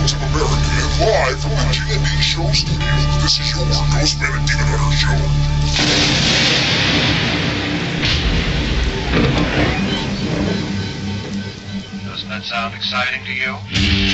towns of America, and live from the GND Show Studios, this is your Ghostman and Demon Hunter Show. Doesn't that sound exciting to you?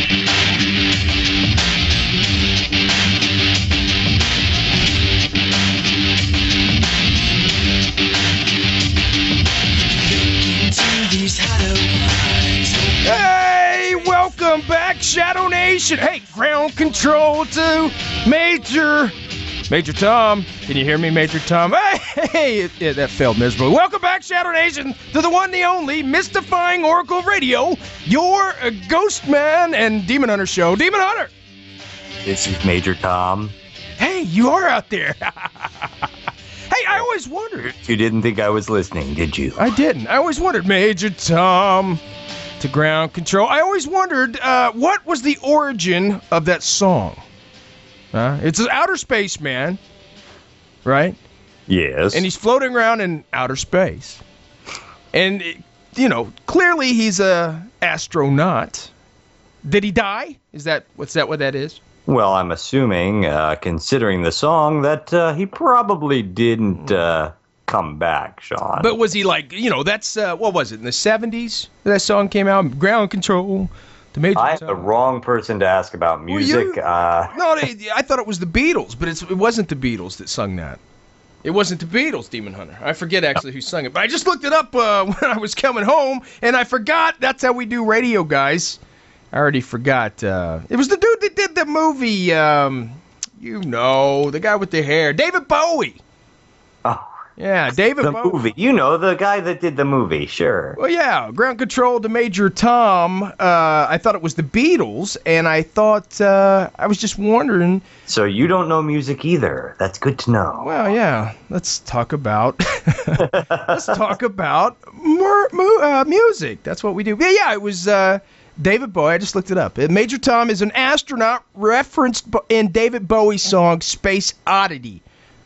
Hey, welcome back, Shadow Nation. Hey, ground control to Major Tom. Can you hear me, Major Tom? Hey, yeah, that failed miserably. Welcome back, Shadow Nation, to the one, the only, mystifying Oracle Radio, your Ghost Man and Demon Hunter show. Demon Hunter! This is Major Tom. Hey, you are out there. Hey, I always wondered. You didn't think I was listening, did you? I didn't. I always wondered, Major Tom to ground control. I always wondered what was the origin of that song. It's an outer space man, right? Yes. And he's floating around in outer space. And, clearly he's a astronaut. Did he die? What that is? Well, I'm assuming, considering the song, that he probably didn't come back, Sean. But was he that's, what was it, in the 70s that song came out? Ground control to Major Tom. I'm the wrong person to ask about music. No, I thought it was the Beatles, but it wasn't the Beatles that sung that. It wasn't the Beatles, Demon Hunter. I forget actually who sung it, but I just looked it up when I was coming home, and I forgot. That's how we do radio, guys. I already forgot. It was the dude that did the movie, the guy with the hair. David Bowie. Oh. Yeah, David Bowie. The movie. The guy that did the movie, sure. Well, yeah, ground control to Major Tom. I thought it was the Beatles, and I thought, I was just wondering. So you don't know music either. That's good to know. Well, yeah, let's talk about, music. That's what we do. Yeah, it was, David Bowie. I just looked it up. Major Tom is an astronaut referenced in David Bowie's song Space Oddity.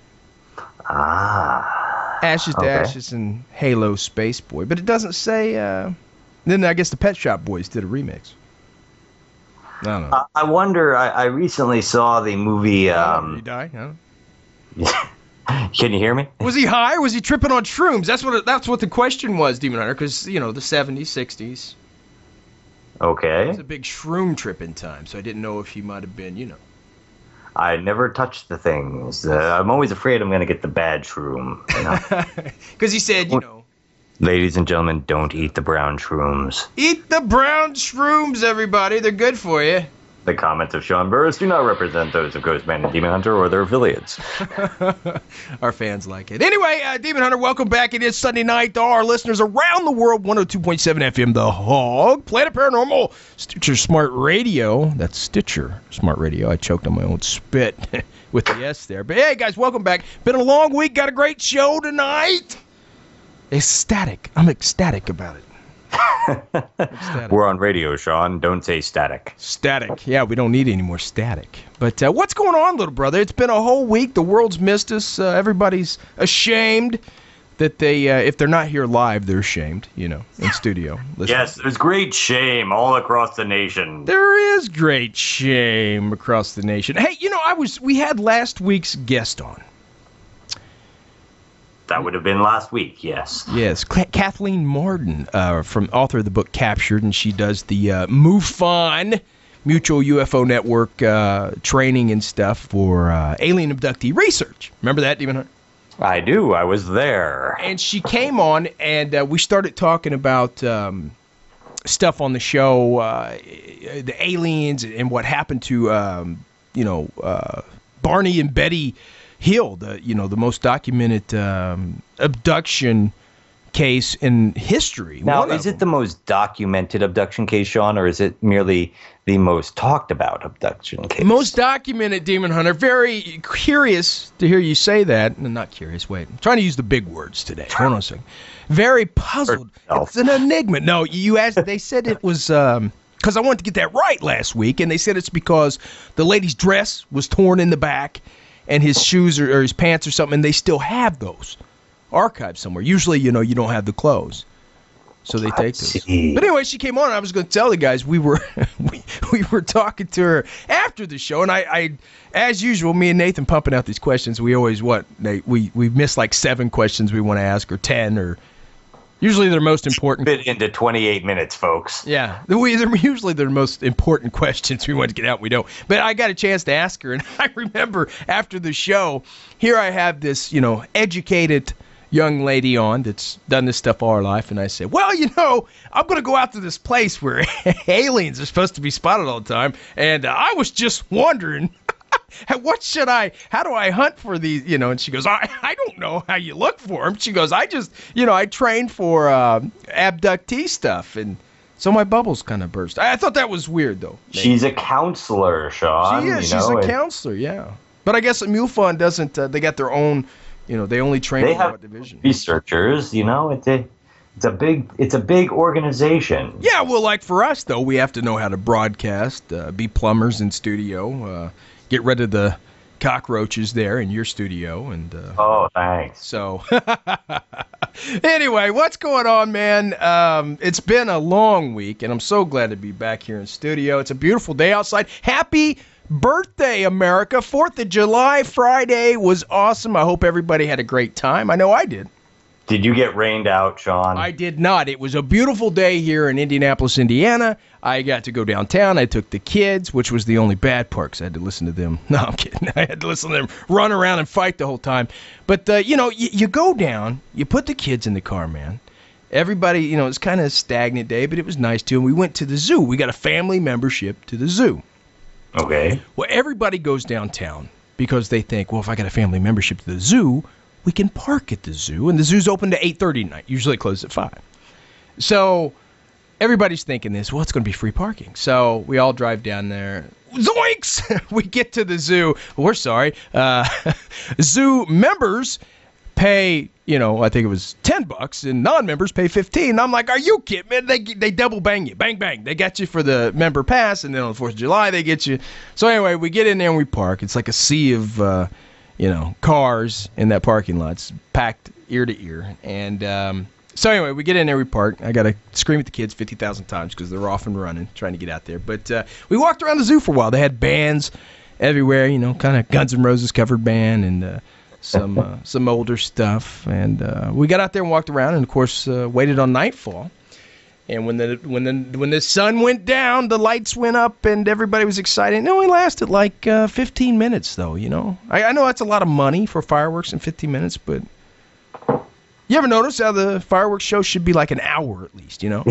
Ashes to Ashes and Halo Space Boy. But it doesn't say... then I guess the Pet Shop Boys did a remix. I don't know. I wonder... I recently saw the movie... Did he die? Huh? Can you hear me? Was he high or was he tripping on shrooms? That's what the question was, Demon Hunter, because, the 70s, 60s. Okay. It was a big shroom tripping time, so I didn't know if he might have been, I never touched the things. I'm always afraid I'm going to get the bad shroom. Because he said, Ladies and gentlemen, don't eat the brown shrooms. Eat the brown shrooms, everybody. They're good for you. The comments of Sean Burris do not represent those of Ghostman and Demon Hunter or their affiliates. Our fans like it. Anyway, Demon Hunter, welcome back. It is Sunday night to our listeners around the world. 102.7 FM, The Hog. Planet Paranormal, Stitcher Smart Radio. That's Stitcher Smart Radio. I choked on my own spit with the S there. But hey, guys, welcome back. Been a long week. Got a great show tonight. Ecstatic. I'm ecstatic about it. We're on radio, Sean. Don't say static. Static. Yeah, we don't need any more static. But what's going on, little brother? It's been a whole week. The world's missed us. Everybody's ashamed that they, if they're not here live, they're ashamed, in studio. Yes, there's great shame all across the nation. There is great shame across the nation. Hey, we had last week's guest on. That would have been last week, yes. Yes, Kathleen Marden, from author of the book Captured, and she does the MUFON, Mutual UFO Network, training and stuff for alien abductee research. Remember that, Demon Hunter? I do. I was there. And she came on, and we started talking about stuff on the show, the aliens and what happened to, Barney and Betty Hill, the most documented abduction case in history. Now, is it the most documented abduction case, Sean, or is it merely the most talked about abduction case? Most documented, Demon Hunter. Very curious to hear you say that. Not curious, wait. I'm trying to use the big words today. Hold on a second. Very puzzled. It's an enigma. No, you asked, they said it was, because I wanted to get that right last week, and they said it's because the lady's dress was torn in the back, and his shoes or his pants or something, and they still have those archived somewhere. Usually, you don't have the clothes. So they take this. But anyway, she came on, and I was going to tell the guys we were we were talking to her after the show, and I as usual, me and Nathan pumping out these questions. We always, Nate? We miss like 7 questions we want to ask, or 10, or usually they're most important. Fit into 28 minutes, folks. Yeah, usually they're the most important questions we want to get out. We don't. But I got a chance to ask her, and I remember after the show, here I have this, educated young lady on that's done this stuff all her life, and I said, well, I'm going to go out to this place where aliens are supposed to be spotted all the time, and I was just wondering, how do I hunt for these, and she goes, I don't know how you look for them. She goes, I just, I trained for abductee stuff, and so my bubbles kind of burst. I thought that was weird, though. She's a counselor, Sean. She is. She's a counselor, yeah. But I guess MUFON doesn't, they got their own, they only train in what division. Researchers, it's a big organization. Yeah, well, like for us though, we have to know how to broadcast, be plumbers in studio, get rid of the cockroaches there in your studio, and oh, thanks. So anyway, what's going on, man? It's been a long week, and I'm so glad to be back here in studio. It's a beautiful day outside. Happy birthday, America. 4th of July Friday was awesome. I hope everybody had a great time. I know I did. Did you get rained out, Sean? I did not. It was a beautiful day here in Indianapolis, Indiana. I got to go downtown. I took the kids, which was the only bad part because I had to listen to them. No, I'm kidding. I had to listen to them run around and fight the whole time. But, you go down, you put the kids in the car, man. Everybody, it's kind of a stagnant day, but it was nice too. And we went to the zoo. We got a family membership to the zoo. Okay. Well, everybody goes downtown because they think, well, if I got a family membership to the zoo, we can park at the zoo. And the zoo's open to 8:30 at night. Usually it closes at 5. So everybody's thinking this, well, it's going to be free parking. So we all drive down there. Zoinks! We get to the zoo. We're sorry. Zoo members pay, I think it was $10, and non-members pay $15. I'm like, are you kidding, man? They double bang you. Bang, bang. They got you for the member pass, and then on the 4th of July, they get you. So anyway, we get in there and we park. It's like a sea of, cars in that parking lot. It's packed ear to ear. And so anyway, we get in there, we park. I got to scream at the kids 50,000 times because they're off and running, trying to get out there. But we walked around the zoo for a while. They had bands everywhere, kind of Guns N' Roses covered band, and some older stuff, and we got out there and walked around, and of course waited on nightfall. And when the sun went down, the lights went up, and everybody was excited. It only lasted like 15 minutes, though. I know that's a lot of money for fireworks in 15 minutes, but you ever notice how the fireworks show should be like an hour at least? You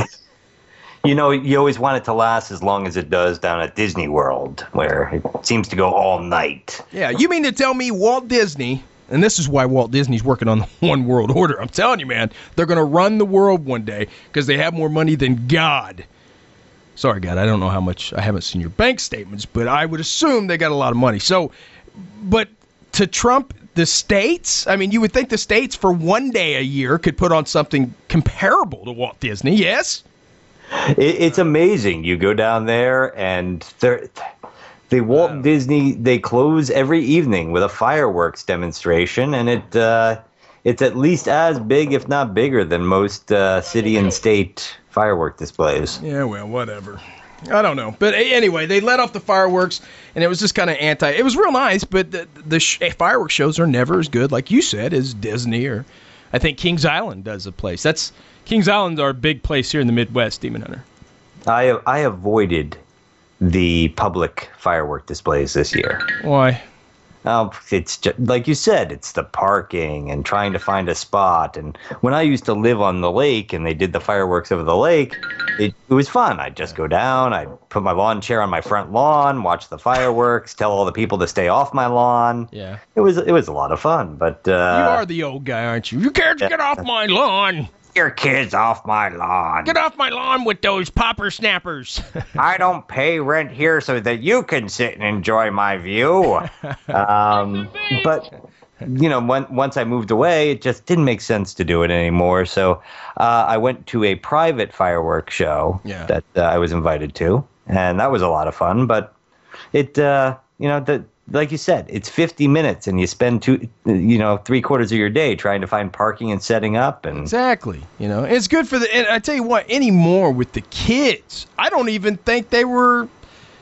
always want it to last as long as it does down at Disney World, where it seems to go all night. Yeah, you mean to tell me Walt Disney, and this is why Walt Disney's working on the One World Order. I'm telling you, man, they're going to run the world one day because they have more money than God. Sorry, God, I don't know how much. I haven't seen your bank statements, but I would assume they got a lot of money. So, but to trump the states, I mean, you would think the states for one day a year could put on something comparable to Walt Disney, yes? It's amazing. You go down there and Walt Disney, they close every evening with a fireworks demonstration, and it's at least as big, if not bigger, than most city and state firework displays. Yeah, well, whatever. I don't know. But anyway, they let off the fireworks, and it was just kind of it was real nice, but the fireworks shows are never as good, like you said, as Disney, or I think Kings Island does a place. Kings Island's our big place here in the Midwest, Demon Hunter. I avoided the public firework displays this year. Why? It's just, like you said, it's the parking and trying to find a spot. And when I used to live on the lake and they did the fireworks over the lake, it was fun. I'd just go down, I'd put my lawn chair on my front lawn, watch the fireworks, tell all the people to stay off my lawn. Yeah. It was a lot of fun. But you are the old guy, aren't you? You can't get off my lawn. Your kids off my lawn. Get off my lawn with those popper snappers. I don't pay rent here so that you can sit and enjoy my view. But, once I moved away, it just didn't make sense to do it anymore. So I went to a private fireworks show that I was invited to, and that was a lot of fun. But it, like you said, it's 50 minutes, and you spend 3/4 of your day trying to find parking and setting up. And exactly, it's good for and I tell you what, anymore with the kids, I don't even think they were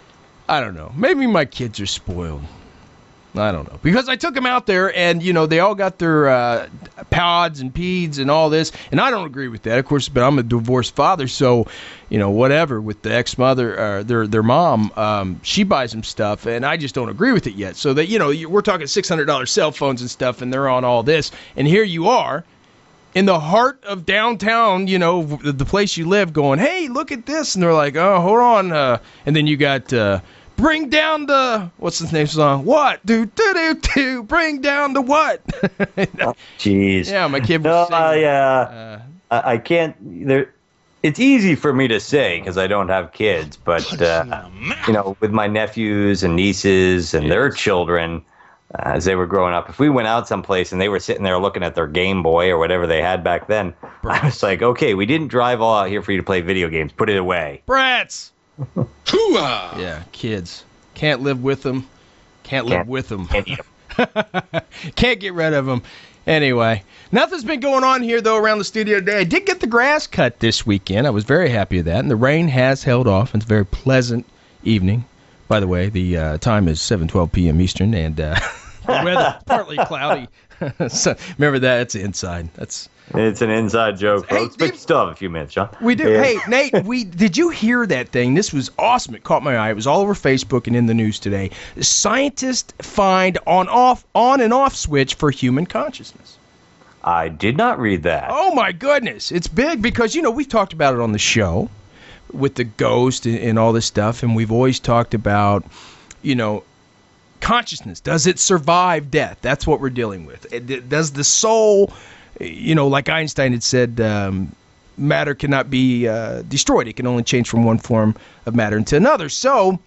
I don't know. Maybe my kids are spoiled. I don't know. Because I took them out there and, they all got their pods and peds and all this. And I don't agree with that, of course, but I'm a divorced father. So, whatever with the ex-mother, their mom, she buys them stuff. And I just don't agree with it yet. So that, we're talking $600 cell phones and stuff and they're on all this. And here you are in the heart of downtown, the place you live going, hey, look at this. And they're like, oh, hold on. And then you got... bring down the, what's his name song? What? Do, bring down the what? Jeez. Yeah, my kid was singing. Yeah. I can't, it's easy for me to say because I don't have kids, but, with my nephews and nieces and their children, as they were growing up, if we went out someplace and they were sitting there looking at their Game Boy or whatever they had back then, I was like, okay, we didn't drive all out here for you to play video games. Put it away. Brats! Yeah, kids. Can't live with them. Can't live with them. Can't eat them. Can't get rid of them. Anyway, nothing's been going on here, though, around the studio today. I did get the grass cut this weekend. I was very happy with that. And the rain has held off. It's a very pleasant evening. By the way, the time is 7:12 p.m. Eastern, and the weather partly cloudy. So, remember that? It's inside. It's an inside joke, folks, but you still have a few minutes, Sean. We do. Yeah. Hey, Nate, did you hear that thing? This was awesome. It caught my eye. It was all over Facebook and in the news today. Scientists find on and off switch for human consciousness. I did not read that. Oh, my goodness. It's big because, we've talked about it on the show with the ghost and all this stuff, and we've always talked about, consciousness. Does it survive death? That's what we're dealing with. Does the soul... like Einstein had said, matter cannot be destroyed. It can only change from one form of matter into another. So,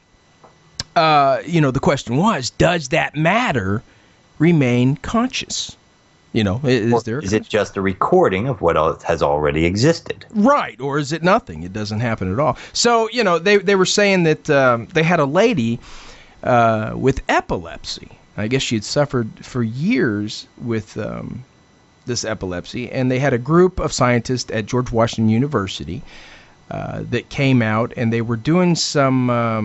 the question was, does that matter remain conscious? Is it just a recording of what has already existed? Right. Or is it nothing? It doesn't happen at all. So, they were saying that they had a lady with epilepsy. I guess she had suffered for years with... this epilepsy, and they had a group of scientists at George Washington University that came out, and they were doing some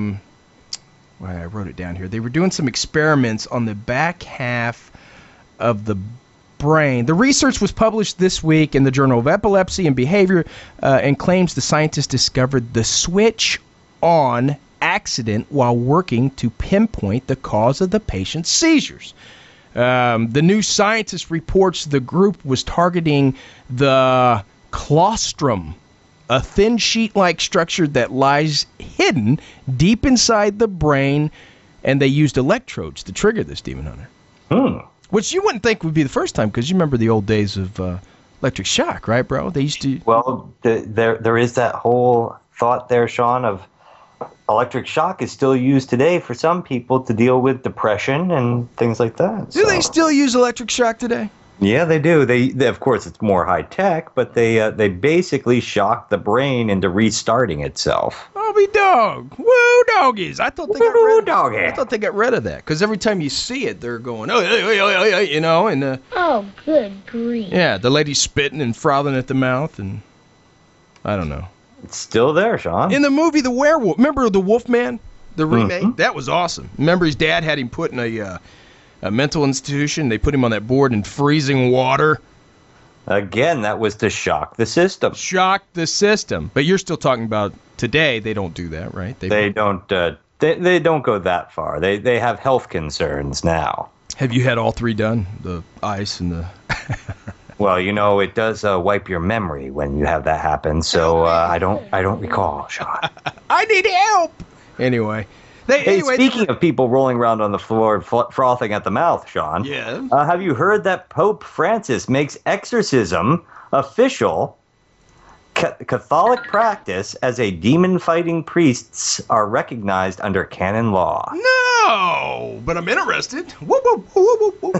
I wrote it down here. They were doing some experiments on the back half of the brain. The research was published this week in the Journal of Epilepsy and Behavior and claims the scientists discovered the switch on accident while working to pinpoint the cause of the patient's seizures. The New Scientist reports the group was targeting the claustrum, a thin sheet-like structure that lies hidden deep inside the brain, and they used electrodes to trigger this, Demon Hunter. Which you wouldn't think would be the first time, because you remember the old days of electric shock, right, bro? They used to... Well, there is that whole thought there, Sean, of electric shock is still used today for some people to deal with depression and things like that. Do they still use electric shock today? Yeah, they do. They of course, it's more high tech, but they basically shock the brain into restarting itself. I'll be dog. Woo doggies. I thought they got rid of that because every time you see it, they're going, and oh, good grief. Yeah, the lady's spitting and frothing at the mouth, and I don't know. It's still there, Sean. In the movie The Werewolf, remember The Wolfman, the remake? Mm-hmm. That was awesome. Remember his dad had him put in a mental institution. They put him on that board in freezing water. Again, that was to shock the system. Shock the system. But you're still talking about today. They don't do that, right? They don't. They don't go that far. They have health concerns now. Have you had all three done? The ice and the. Well, it does wipe your memory when you have that happen. So I don't recall, Sean. I need help. Anyway. Speaking of people rolling around on the floor frothing at the mouth, Sean. Yeah. Have you heard that Pope Francis makes exorcism official Catholic practice as a demon-fighting priests are recognized under canon law? No, but I'm interested. Whoop, whoop, whoop, whoop,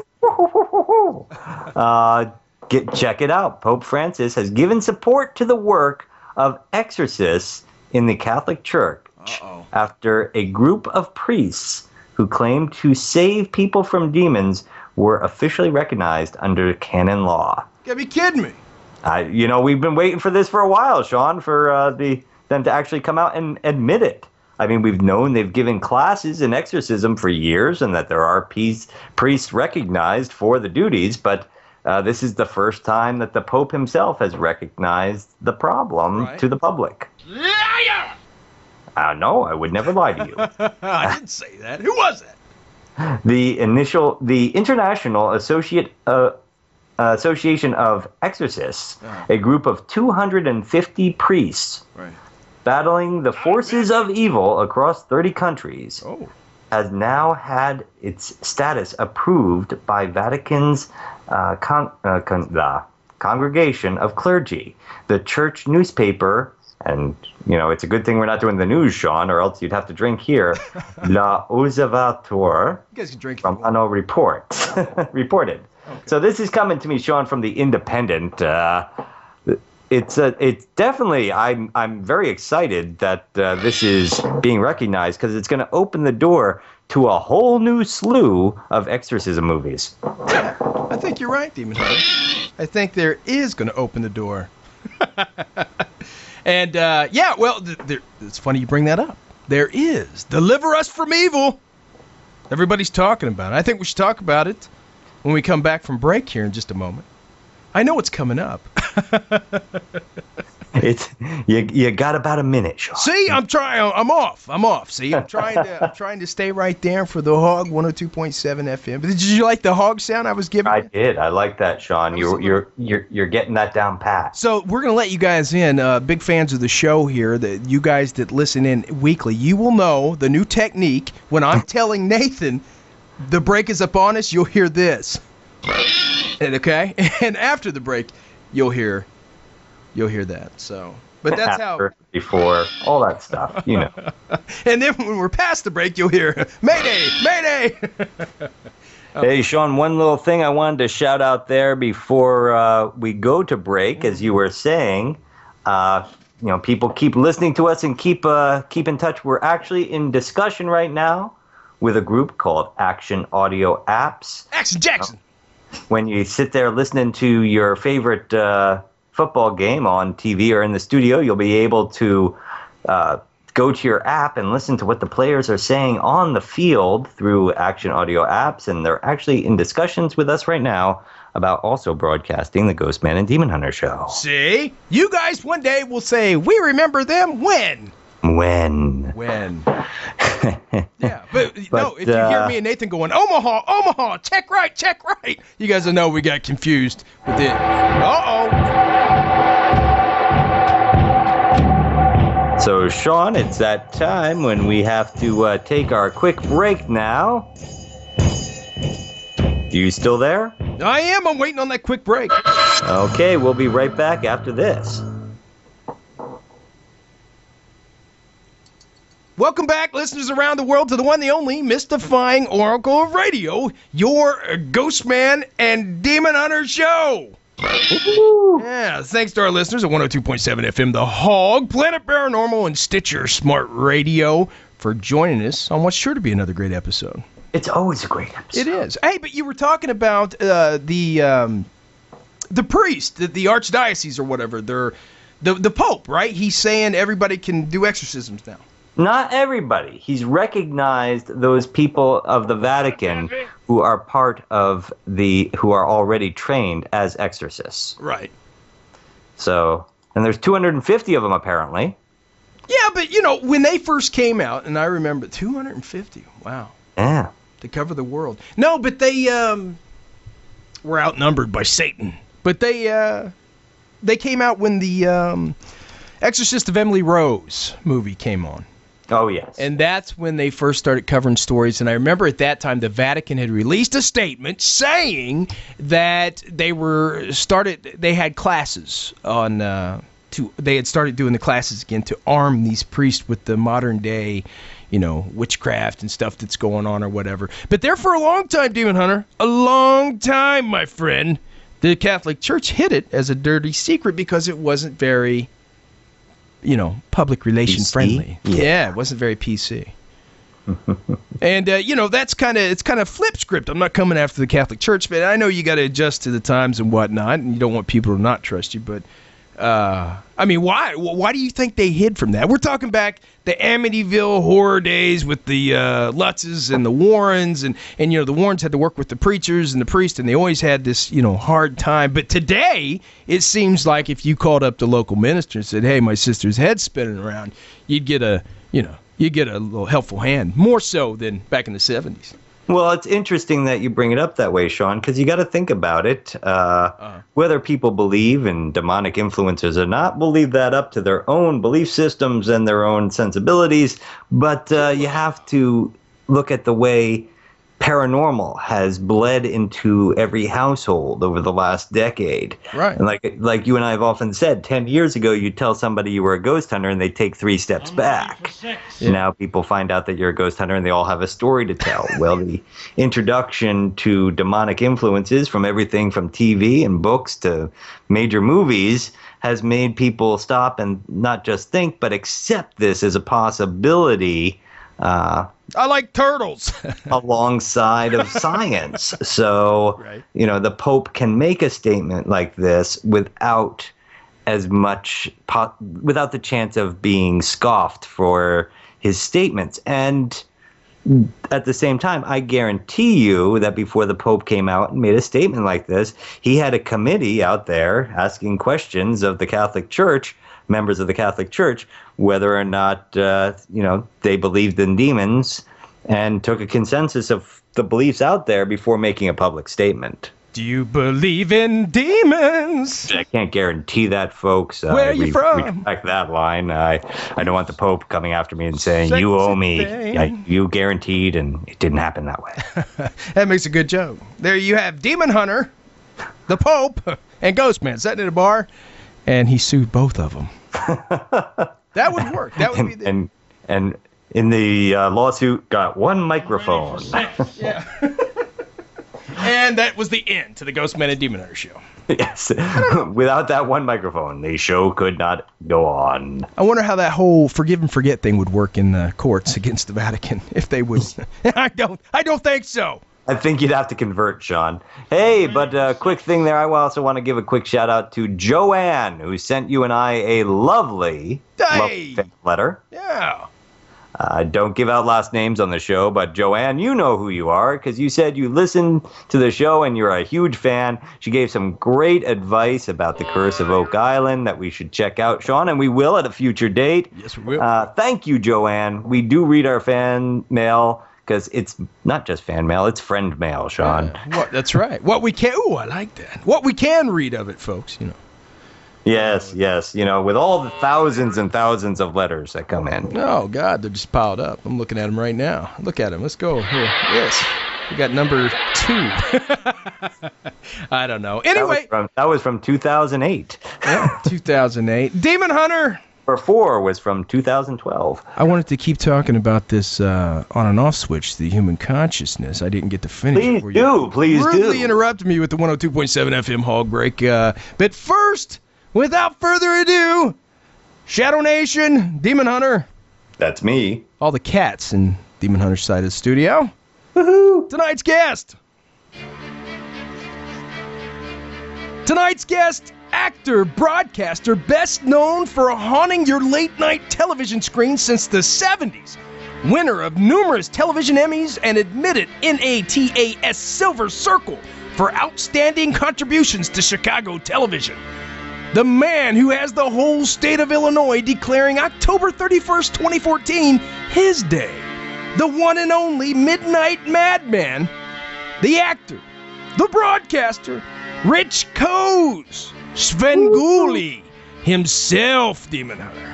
whoop. Check it out. Pope Francis has given support to the work of exorcists in the Catholic Church after a group of priests who claim to save people from demons were officially recognized under canon law. You gotta be kidding me. We've been waiting for this for a while, Sean, for them to actually come out and admit it. I mean, we've known they've given classes in exorcism for years and that there are priests recognized for the duties, but this is the first time that the Pope himself has recognized the problem to the public. Liar! No, I would never lie to you. I didn't say that. Who was that? The International Association of Exorcists, a group of 250 priests battling the forces of evil across 30 countries, has now had its status approved by Vatican's the Congregation of Clergy, the church newspaper. And, it's a good thing we're not doing the news, Sean, or else you'd have to drink here. L'Osservatore from Ano reported. Okay. So this is coming to me, Sean, from the Independent. It's definitely, I'm very excited that this is being recognized because it's going to open the door to a whole new slew of exorcism movies. Yeah, I think you're right, Demon Hunter. I think there is going to open the door. And, it's funny you bring that up. There is. Deliver us from evil. Everybody's talking about it. I think we should talk about it when we come back from break here in just a moment. I know what's coming up. You got about a minute, Sean. See, I'm off. See, I'm trying to stay right there for the Hog 102.7 FM. But did you like the Hog sound I was giving? I did. I like that, Sean. You're getting that down pat. So we're gonna let you guys in. Big fans of the show here. That you guys that listen in weekly, you will know the new technique. When I'm telling Nathan the break is upon us, you'll hear this. And after the break, you'll hear that. So, but that's after, before, all that stuff, And then when we're past the break, you'll hear Mayday, Mayday. Hey, Sean, one little thing I wanted to shout out there before we go to break, as you were saying. People keep listening to us and keep in touch. We're actually in discussion right now with a group called Action Audio Apps. Action Jackson. When you sit there listening to your favorite football game on TV or in the studio, you'll be able to go to your app and listen to what the players are saying on the field through Action Audio Apps. And they're actually in discussions with us right now about also broadcasting the Ghostman and Demon Hunter show. See? You guys one day will say, we remember them when? When? Yeah, but no, if you hear me and Nathan going, Omaha, check right, you guys will know we got confused with it. So, Sean, it's that time when we have to take our quick break now. You still there? I am. I'm waiting on that quick break. Okay, we'll be right back after this. Welcome back, listeners around the world, to the one, the only, mystifying Oracle of Radio, your Ghostman and Demon Hunter show. Yeah, thanks to our listeners at 102.7 FM, The Hog, Planet Paranormal, and Stitcher Smart Radio for joining us on what's sure to be another great episode. It's always a great episode. It is. Hey, but you were talking about the priest, the archdiocese or whatever, the Pope, right? He's saying everybody can do exorcisms now. Not everybody. He's recognized those people of the Vatican who are part of who are already trained as exorcists. Right. So, and there's 250 of them apparently. Yeah, but when they first came out, and I remember 250. Wow. Yeah. To cover the world. No, but they were outnumbered by Satan. But they came out when the Exorcist of Emily Rose movie came on. Oh, yes. And that's when they first started covering stories. And I remember at that time the Vatican had released a statement saying that they had classes on they had started doing the classes again to arm these priests with the modern day, witchcraft and stuff that's going on or whatever. But there for a long time, Demon Hunter, a long time, my friend, the Catholic Church hid it as a dirty secret because it wasn't very public relation PC? friendly. Yeah, it wasn't very PC. And it's kind of flip script. I'm not coming after the Catholic Church, but I know you got to adjust to the times and whatnot, and you don't want people to not trust you. But I mean, why? Why do you think they hid from that? We're talking back the Amityville horror days with the Lutzes and the Warrens, and the Warrens had to work with the preachers and the priests, and they always had this hard time. But today, it seems like if you called up the local minister and said, "Hey, my sister's head's spinning around," you'd get a little helpful hand, more so than back in the 70s. Well, it's interesting that you bring it up that way, Sean, because you got to think about it. Whether people believe in demonic influences or not, will leave that up to their own belief systems and their own sensibilities. But you have to look at the way paranormal has bled into every household over the last decade. Right. And like you and I have often said, 10 years ago, you'd tell somebody you were a ghost hunter and they'd take 3 steps back. Yeah. Now people find out that you're a ghost hunter and they all have a story to tell. Well, the introduction to demonic influences from everything from TV and books to major movies has made people stop and not just think, but accept this as a possibility. I like turtles. Alongside of science. So, right. The Pope can make a statement like this without as much, without the chance of being scoffed for his statements. And at the same time, I guarantee you that before the Pope came out and made a statement like this, he had a committee out there asking questions of the Catholic Church, members of the Catholic Church, whether or not, they believed in demons, and took a consensus of the beliefs out there before making a public statement. Do you believe in demons? I can't guarantee that, folks. Where are you from? Like that line. I don't want the Pope coming after me and saying, you owe me. You guaranteed, and it didn't happen that way. That makes a good joke. There you have Demon Hunter, the Pope, and Ghostman sitting at a bar, and he sued both of them. That would work. That would be the... And in the lawsuit, got 1 microphone. Yeah. And that was the end to the Ghostman and Demon Hunter show. Yes. Without that 1 microphone, the show could not go on. I wonder how that whole forgive and forget thing would work in the courts against the Vatican, if they would. I don't think so. I think you'd have to convert, Sean. Hey, but quick thing there. I also want to give a quick shout out to Joanne, who sent you and I a lovely letter. Yeah. Don't give out last names on the show, but Joanne, you know who you are because you said you listened to the show and you're a huge fan. She gave some great advice about the Curse of Oak Island that we should check out, Sean, and we will at a future date. Yes, we will. Thank you, Joanne. We do read our fan mail because it's not just fan mail, it's friend mail, Sean. That's right. What we can, I like that. What we can read of it, folks, Yes, with all the thousands and thousands of letters that come in. Oh, God, they're just piled up. I'm looking at them right now. Look at them. Let's go. Here. Yes. We got number 2. I don't know. Anyway. That was from 2008. Yeah, 2008. Demon Hunter. Or 4 was from 2012. I wanted to keep talking about this on and off switch, the human consciousness. I didn't get to finish. Please do. Rudely interrupted me with the 102.7 FM hog break. But first... without further ado, Shadow Nation, Demon Hunter. That's me. All the cats in Demon Hunter's side of the studio. Woohoo! Tonight's guest, actor, broadcaster, best known for haunting your late-night television screen since the 70s. Winner of numerous television Emmys and admitted NATAS Silver Circle for outstanding contributions to Chicago television. The man who has the whole state of Illinois declaring October 31st, 2014, his day. The one and only Midnight Madman. The actor. The broadcaster. Rich Koz. Svengoolie. Himself, Demon Hunter.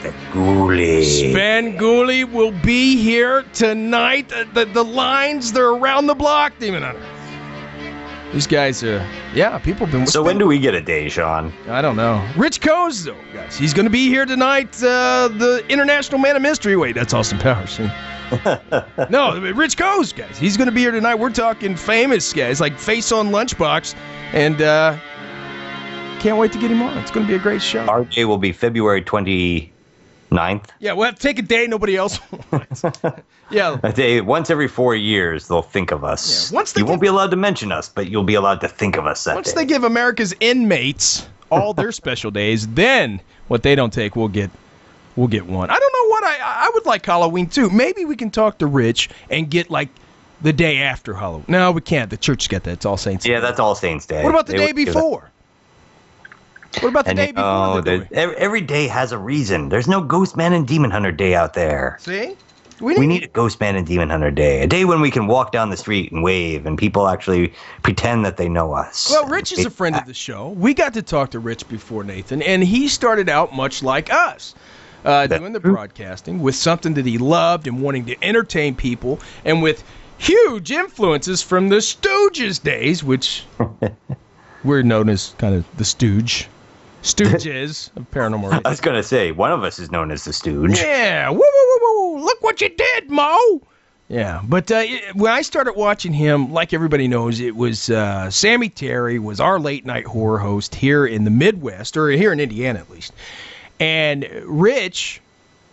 Svengoolie will be here tonight. The lines, they're around the block, Demon Hunter. These guys are, people have been... So when do we get a day, Sean? I don't know. Rich Koz, though, guys. He's going to be here tonight, the International Man of Mystery. Wait, that's Austin Powers. No, Rich Koz, guys. He's going to be here tonight. We're talking famous guys, like Face on Lunchbox. And can't wait to get him on. It's going to be a great show. Our day will be February 29th. Yeah, we'll have to take a day nobody else wants. Yeah. A day, once every 4 years, they'll think of us. Yeah, you won't be allowed to mention us, but you'll be allowed to think of us that day. Once they give America's inmates all their special days. Then what they don't take, we'll get one. I don't know what I would like Halloween too. Maybe we can talk to Rich and get like the day after Halloween. No, we can't. The church get that. It's All Saints Day. Yeah, that's All Saints Day. What about the day before? What about the day before? Every day has a reason. There's no Ghost Man and Demon Hunter Day out there. See? We need a Ghost Man and Demon Hunter Day. A day when we can walk down the street and wave and people actually pretend that they know us. Well, Rich is a friend of the show. We got to talk to Rich before, Nathan, and he started out much like us, doing the broadcasting with something that he loved and wanting to entertain people, and with huge influences from the Stooges days, which we're known as kind of the Stooges of paranormal radio. I was going to say, one of us is known as the Stooge. Yeah. Woo, woo, woo, woo. Look what you did, Mo. Yeah. But when I started watching him, like everybody knows, it was Sammy Terry was our late night horror host here in the Midwest, or here in Indiana at least. And Rich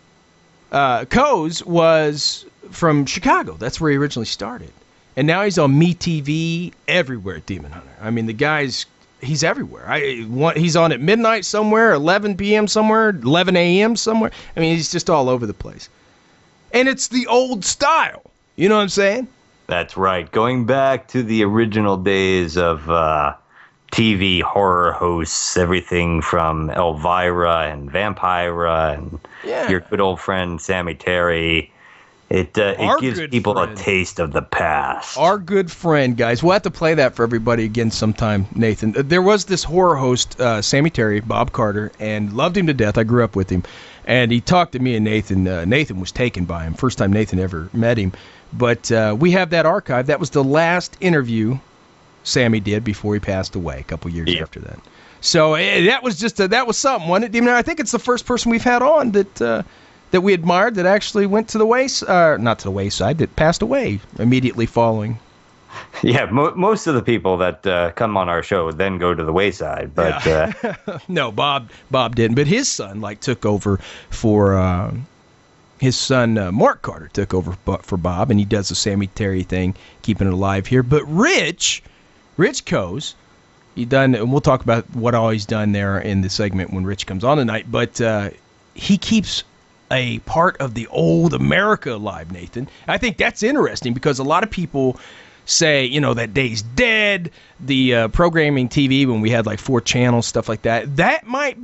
Coase was from Chicago. That's where he originally started. And now he's on MeTV, everywhere at Demon Hunter. I mean, the guy's... He's everywhere. He's on at midnight somewhere, 11 p.m. somewhere, 11 a.m. somewhere. I mean, he's just all over the place. And it's the old style. You know what I'm saying? That's right. Going back to the original days of TV horror hosts, everything from Elvira and Vampira and your good old friend Sammy Terry. It gives people a taste of the past. Our good friend, guys. We'll have to play that for everybody again sometime, Nathan. There was this horror host, Sammy Terry, Bob Carter, and loved him to death. I grew up with him. And he talked to me and Nathan. Nathan was taken by him. First time Nathan ever met him. But we have that archive. That was the last interview Sammy did before he passed away a couple years after that. So that was that was something, wasn't it? I think it's the first person we've had on that we admired that actually went to the wayside, not to the wayside, that passed away immediately following. Yeah, most of the people that come on our show then go to the wayside, but no, Bob didn't. But his son took over for his son Mark Carter took over for Bob, and he does the Sammy Terry thing, keeping it alive here. But Rich Coase, and we'll talk about what all he's done there in the segment when Rich comes on tonight. But he keeps a part of the old America alive, Nathan. I think that's interesting because a lot of people say, that day's dead, the programming TV when we had 4 channels, stuff like that. That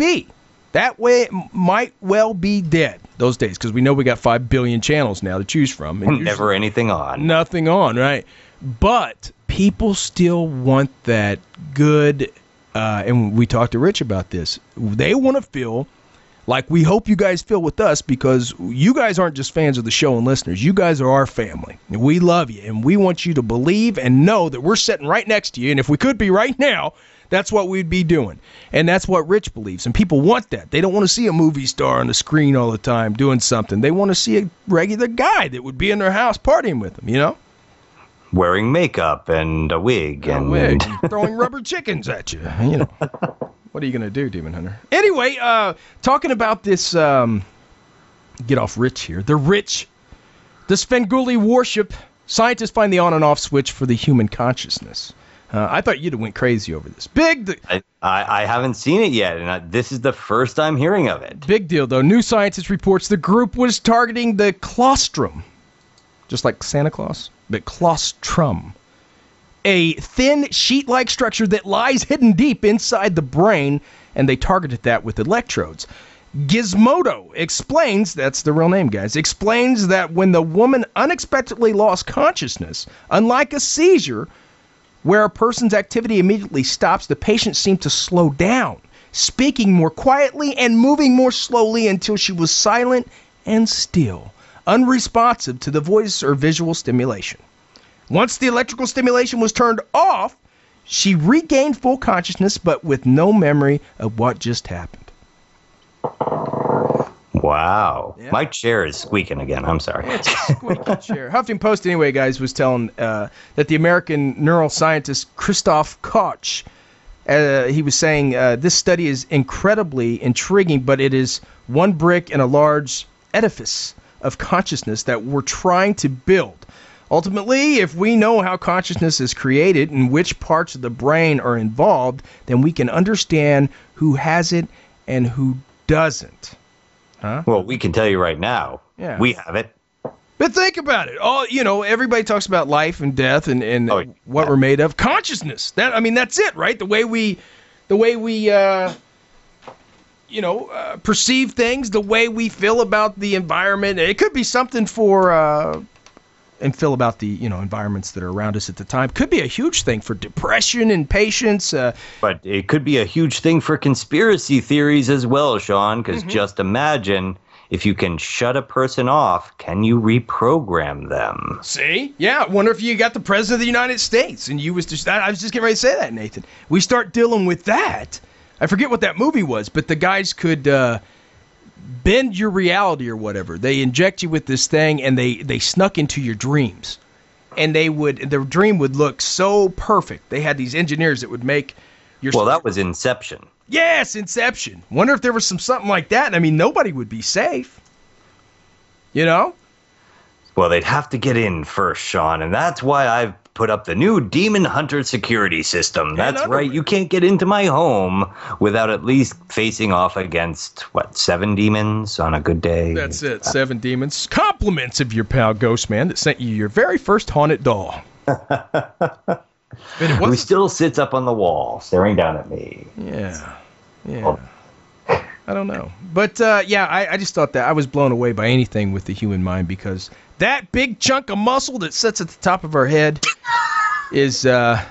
might well be dead, those days, because we know we got 5 billion channels now to choose from. And never anything on. Nothing on, right? But people still want that good, and we talked to Rich about this, they want to feel like we hope you guys feel with us, because you guys aren't just fans of the show and listeners. You guys are our family. And we love you, and we want you to believe and know that we're sitting right next to you. And if we could be right now, that's what we'd be doing. And that's what Rich believes. And people want that. They don't want to see a movie star on the screen all the time doing something. They want to see a regular guy that would be in their house partying with them, Wearing makeup and a wig. And throwing rubber chickens at you, What are you going to do, Demon Hunter? Anyway, talking about this, get off Rich here. The Svengoolie worship. Scientists find the on and off switch for the human consciousness. I thought you'd have went crazy over this. I haven't seen it yet, and this is the first I'm hearing of it. Big deal, though. New Scientist reports the group was targeting the claustrum, just like Santa Claus, but claustrum. A thin sheet-like structure that lies hidden deep inside the brain, and they targeted that with electrodes. Gizmodo explains, that's the real name, guys, explains that when the woman unexpectedly lost consciousness, unlike a seizure, where a person's activity immediately stops, the patient seemed to slow down, speaking more quietly and moving more slowly until she was silent and still, unresponsive to the voice or visual stimulation. Once the electrical stimulation was turned off, she regained full consciousness, but with no memory of what just happened. Wow. Yeah. My chair is squeaking again. I'm sorry. It's a squeaky chair. Huffington Post, anyway, guys, was telling that the American neuroscientist Christoph Koch, he was saying this study is incredibly intriguing, but it is one brick in a large edifice of consciousness that we're trying to build. Ultimately, if we know how consciousness is created and which parts of the brain are involved, then we can understand who has it and who doesn't. Huh? Well, we can tell you right now. Yeah. We have it. But think about it. Everybody talks about life and death and what we're made of. Consciousness. That's it, right? The way we perceive things, the way we feel about the environment. It could be something and feel about the environments that are around us at the time. Could be a huge thing for depression and patience. But it could be a huge thing for conspiracy theories as well, Sean, because just imagine if you can shut a person off, can you reprogram them? See? Yeah, I wonder if you got the president of the United States and I was just getting ready to say that, Nathan. We start dealing with that. I forget what that movie was, but the guys could bend your reality or whatever. They inject you with this thing and they snuck into your dreams. And their dream would look so perfect. They had these engineers that would make your... Well, that was Inception. Yes, Inception. Wonder if there was something like that. Nobody would be safe. Well, they'd have to get in first, Sean, and that's why I've put up the new Demon Hunter security system. That's right. You can't get into my home without at least facing off against, 7 demons on a good day? That's it, 7 demons. Compliments of your pal Ghostman that sent you your very first haunted doll. Who still sits up on the wall, staring down at me. Yeah. Oh. I don't know. But, I just thought that I was blown away by anything with the human mind because that big chunk of muscle that sits at the top of our head is,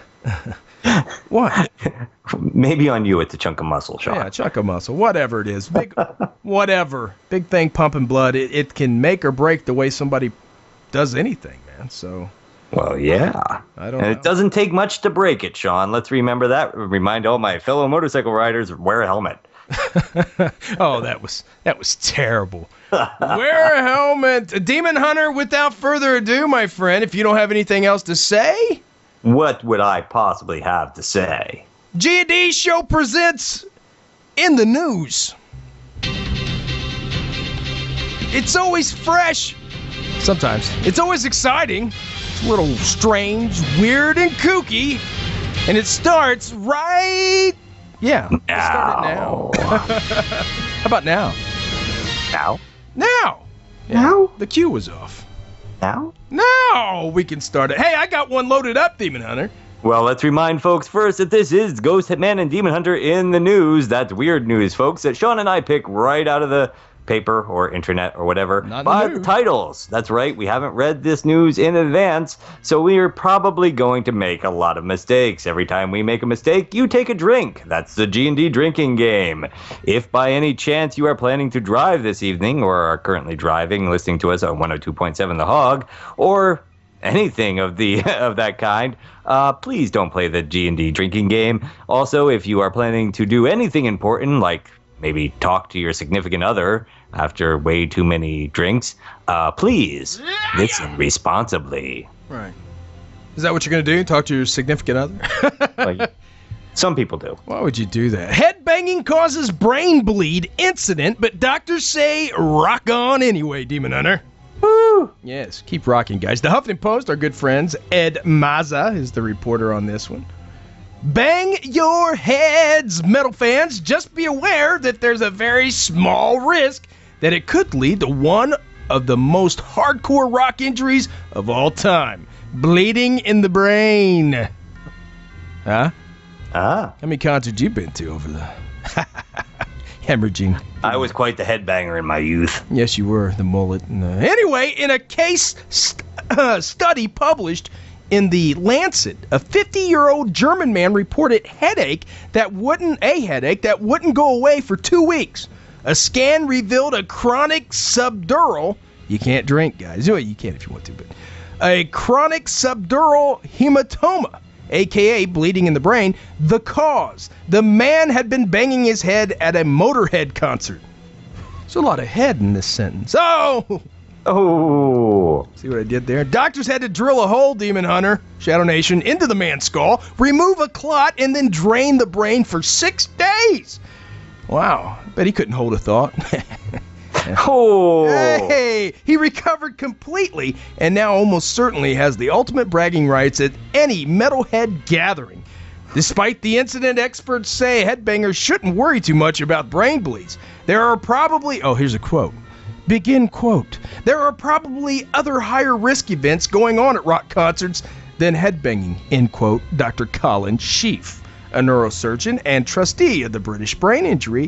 what? Maybe on you it's a chunk of muscle, Sean. Yeah, a chunk of muscle. Whatever it is. Whatever. Big thing pumping blood. It can make or break the way somebody does anything, man. So... Well, yeah. I don't know. It doesn't take much to break it, Sean. Let's remember that. Remind all my fellow motorcycle riders, wear a helmet. Oh, that was terrible. Wear a helmet. Demon Hunter, without further ado, my friend, if you don't have anything else to say. What would I possibly have to say? G&D Show presents In the News. It's always fresh. Sometimes. It's always exciting. It's a little strange, weird, and kooky. And it starts right... Yeah. Let's start it now. How about now? Now? Now! Yeah, now? The cue was off. Now? Now we can start it. Hey, I got one loaded up, Demon Hunter. Well, let's remind folks first that this is Ghost Hitman and Demon Hunter in the News. That's weird news, folks, that Sean and I pick right out of the paper or internet or whatever by the titles. That's right. We haven't read this news in advance, so we are probably going to make a lot of mistakes. Every time we make a mistake, you take a drink. That's the G&D drinking game. If by any chance you are planning to drive this evening or are currently driving, listening to us on 102.7 The Hog, or anything of that kind, please don't play the G&D drinking game. Also, if you are planning to do anything important, like maybe talk to your significant other after way too many drinks, please listen responsibly. Right. Is that what you're going to do? Talk to your significant other? Well, some people do. Why would you do that? Headbanging causes brain bleed incident, but doctors say rock on anyway, Demon Hunter. Woo! Yes, keep rocking, guys. The Huffington Post, our good friends, Ed Maza is the reporter on this one. Bang your heads, metal fans. Just be aware that there's a very small risk that it could lead to one of the most hardcore rock injuries of all time. Bleeding in the brain. Huh? How many concerts you been to over the... Hemorrhaging. I was quite the headbanger in my youth. Yes, you were. The mullet. Anyway, in a case study published in the Lancet, a 50-year-old German man reported headache that wouldn't go away for 2 weeks. A scan revealed a chronic subdural. You can't drink, guys. Well, you can if you want to, but a chronic subdural hematoma, a.k.a. bleeding in the brain. The cause: the man had been banging his head at a Motorhead concert. There's a lot of head in this sentence. Oh! See what I did there? Doctors had to drill a hole, Demon Hunter, Shadow Nation, into the man's skull, remove a clot, and then drain the brain for 6 days. Wow. Bet he couldn't hold a thought. Oh. Hey, he recovered completely and now almost certainly has the ultimate bragging rights at any metalhead gathering. Despite the incident, experts say headbangers shouldn't worry too much about brain bleeds. There are probably, here's a quote. Begin quote. There are probably other higher risk events going on at rock concerts than headbanging, end quote, Dr. Colin Sheaf, a neurosurgeon and trustee of the British Brain Injury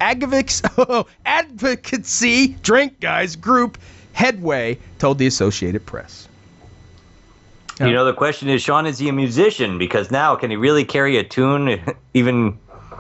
Advocacy group Headway told the Associated Press. You know, the question is, Sean, is he a musician? Because now, can he really carry a tune? Even,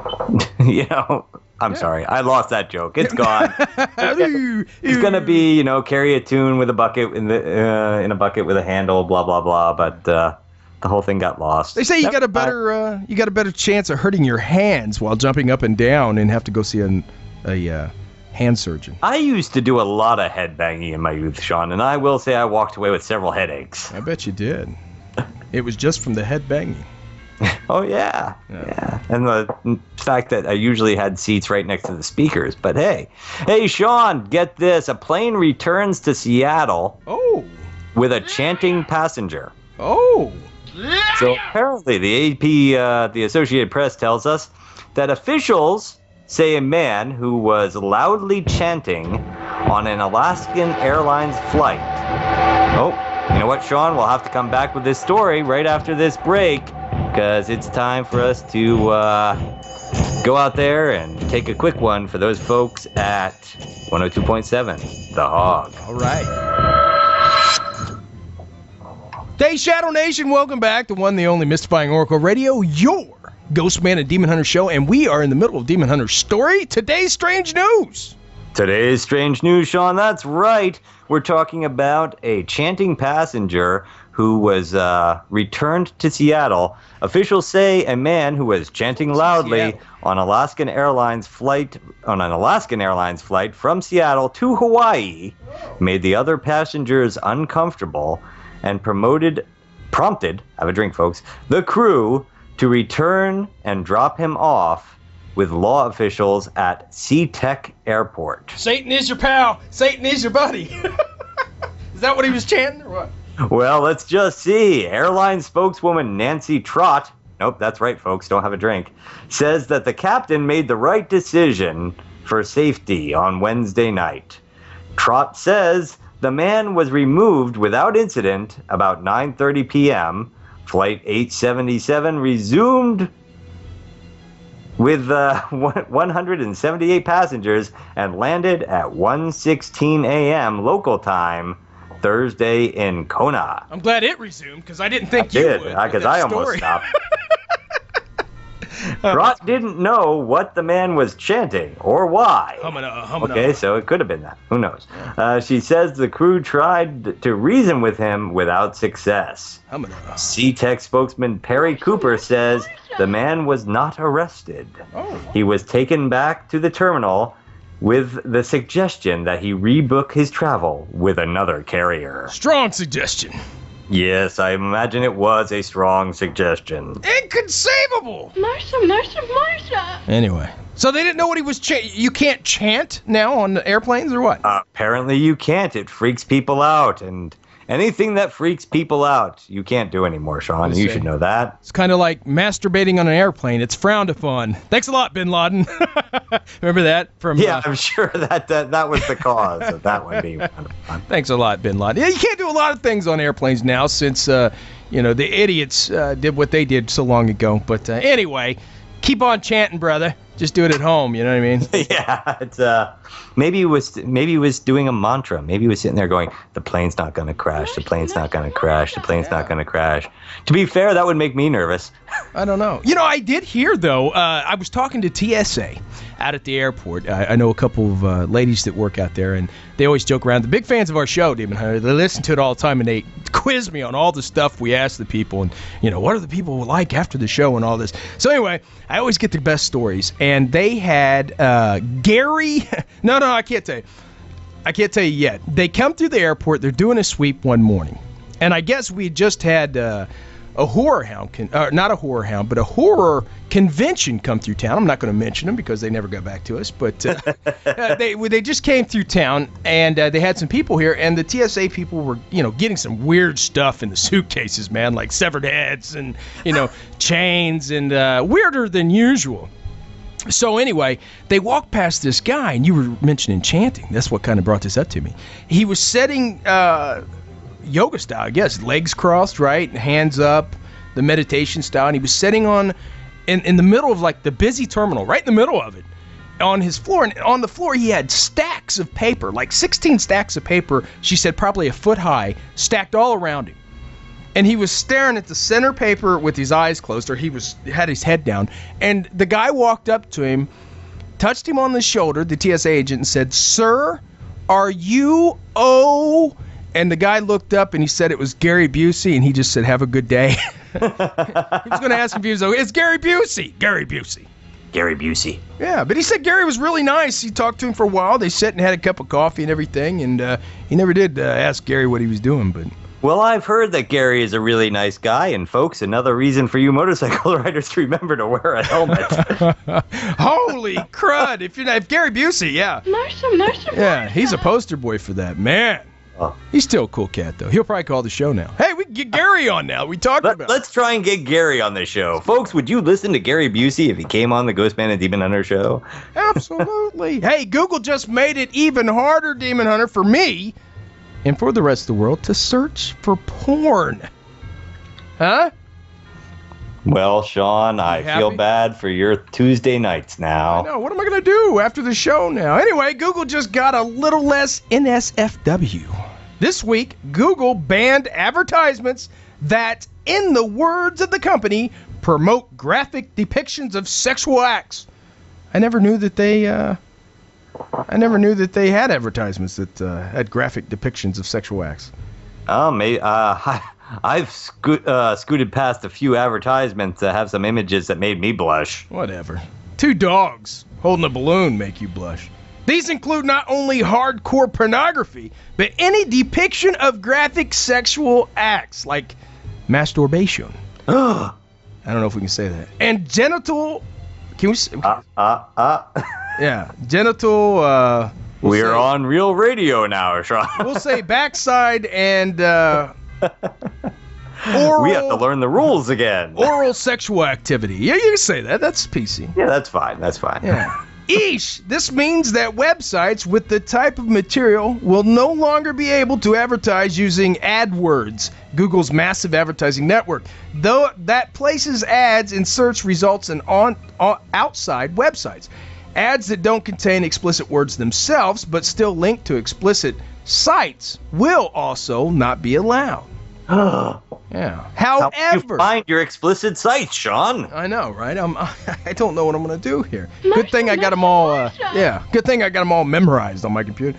I'm sorry, I lost that joke. It's gone. He's gonna be, carry a tune with a bucket in a bucket with a handle, blah blah blah. But the whole thing got lost. They say you got a better chance of hurting your hands while jumping up and down, and have to go see a hand surgeon. I used to do a lot of headbanging in my youth, Sean, and I will say I walked away with several headaches. I bet you did. It was just from the headbanging. Oh, yeah. And the fact that I usually had seats right next to the speakers. But hey, Sean, get this. A plane returns to Seattle with a chanting passenger. Oh. So apparently the AP, the Associated Press, tells us that officials say a man who was loudly chanting on an Alaskan Airlines flight. Oh, you know what, Sean? We'll have to come back with this story right after this break, because it's time for us to go out there and take a quick one for those folks at 102.7 The Hog. All right. Hey, Shadow Nation, welcome back to one, the only Mystifying Oracle Radio, your Ghostman and Demon Hunter show, and we are in the middle of Demon Hunter's story. Today's strange news. Today's strange news, Sean, that's right. We're talking about a chanting passenger who was returned to Seattle. Officials say a man who was chanting loudly on an Alaskan Airlines flight from Seattle to Hawaii made the other passengers uncomfortable and prompted, have a drink, folks, the crew to return and drop him off with law officials at SeaTac Airport. Satan is your pal. Satan is your buddy. Is that what he was chanting or what? Well, let's just see. Airline spokeswoman Nancy Trott, nope, that's right, folks, don't have a drink, says that the captain made the right decision for safety on Wednesday night. Trott says the man was removed without incident about 9:30 p.m. Flight 877 resumed with 178 passengers and landed at 1:16 a.m. local time Thursday in Kona. I'm glad it resumed, because I didn't think you would. Because I almost stopped. Trott didn't know what the man was chanting or why. Okay, so it could have been that. Who knows? She says the crew tried to reason with him without success. SeaTac spokesman Perry Cooper says the man was not arrested. He was taken back to the terminal with the suggestion that he rebook his travel with another carrier. Strong suggestion. Yes, I imagine it was a strong suggestion. Inconceivable! Marcia! Anyway, so they didn't know what he was you can't chant now on the airplanes or what? Apparently you can't. It freaks people out, and anything that freaks people out, you can't do anymore, Sean. You should know that. It's kind of like masturbating on an airplane. It's frowned upon. Thanks a lot, Bin Laden. Remember that? I'm sure that was the cause of that one being frowned upon. Thanks a lot, Bin Laden. Yeah, you can't do a lot of things on airplanes now since, the idiots did what they did so long ago. But anyway, keep on chanting, brother. Just do it at home, you know what I mean? Yeah, it's maybe he was doing a mantra. Maybe he was sitting there going, "The plane's not going to crash. The plane's not going to crash. The plane's not going to crash." To be fair, that would make me nervous. I don't know. You know, I did hear though. I was talking to TSA out at the airport. I know a couple of ladies that work out there, and they always joke around. They're big fans of our show, Demon Hunter. They listen to it all the time, and they quiz me on all the stuff we ask the people, and what are the people like after the show and all this. So anyway, I always get the best stories, and they had Gary. No, I can't tell you. I can't tell you yet. They come through the airport. They're doing a sweep one morning, and I guess we just had a horror hound, not a horror hound, but a horror convention come through town. I'm not going to mention them because they never got back to us, but they just came through town, and they had some people here, and the TSA people were, getting some weird stuff in the suitcases, man, like severed heads and, chains and weirder than usual. So anyway, they walked past this guy, and you were mentioning chanting. That's what kind of brought this up to me. He was setting yoga style, I guess, legs crossed, right, hands up, the meditation style, and he was sitting in the middle of like the busy terminal, right in the middle of it, on his floor, and on the floor he had stacks of paper, like 16 stacks of paper, she said probably a foot high, stacked all around him. And he was staring at the center paper with his eyes closed, or had his head down, and the guy walked up to him, touched him on the shoulder, the TSA agent, and said, "Sir, are you And the guy looked up and he said it was Gary Busey, and he just said, "Have a good day." He was going to ask him if he was okay. It's Gary Busey. Gary Busey. Gary Busey. Yeah, but he said Gary was really nice. He talked to him for a while. They sat and had a cup of coffee and everything, and he never did ask Gary what he was doing. But well, I've heard that Gary is a really nice guy, and folks, another reason for you motorcycle riders to remember to wear a helmet. Holy crud! If Gary Busey, yeah. Yeah, he's a poster boy for that, man. Oh. He's still a cool cat, though. He'll probably call the show now. Hey, we can get Gary on now. We talked about it. Let's try and get Gary on the show. Folks, would you listen to Gary Busey if he came on the Ghostman and Demon Hunter show? Absolutely. Hey, Google just made it even harder, Demon Hunter, for me and for the rest of the world to search for porn. Huh? Well, Sean, I feel bad for your Tuesday nights now. I know. What am I going to do after the show now? Anyway, Google just got a little less NSFW. This week, Google banned advertisements that, in the words of the company, promote graphic depictions of sexual acts. I never knew that they had advertisements that had graphic depictions of sexual acts. I've scooted past a few advertisements that have some images that made me blush. Whatever. 2 dogs holding a balloon make you blush. These include not only hardcore pornography, but any depiction of graphic sexual acts, like masturbation. I don't know if we can say that. And genital... Can we say... Yeah, genital... We're on real radio now, Sean. We'll say backside and... oral, we have to learn the rules again. Oral sexual activity. Yeah, you can say that. That's PC. Yeah, that's fine. That's fine. Yeah. Eesh! This means that websites with the type of material will no longer be able to advertise using AdWords, Google's massive advertising network, though that places ads in search results and on outside websites. Ads that don't contain explicit words themselves but still link to explicit sites will also not be allowed. Yeah. However, how do you find your explicit sites, Sean? I know, right? I don't know what I'm going to do here. Good thing I got them all. Good thing I got them all memorized on my computer.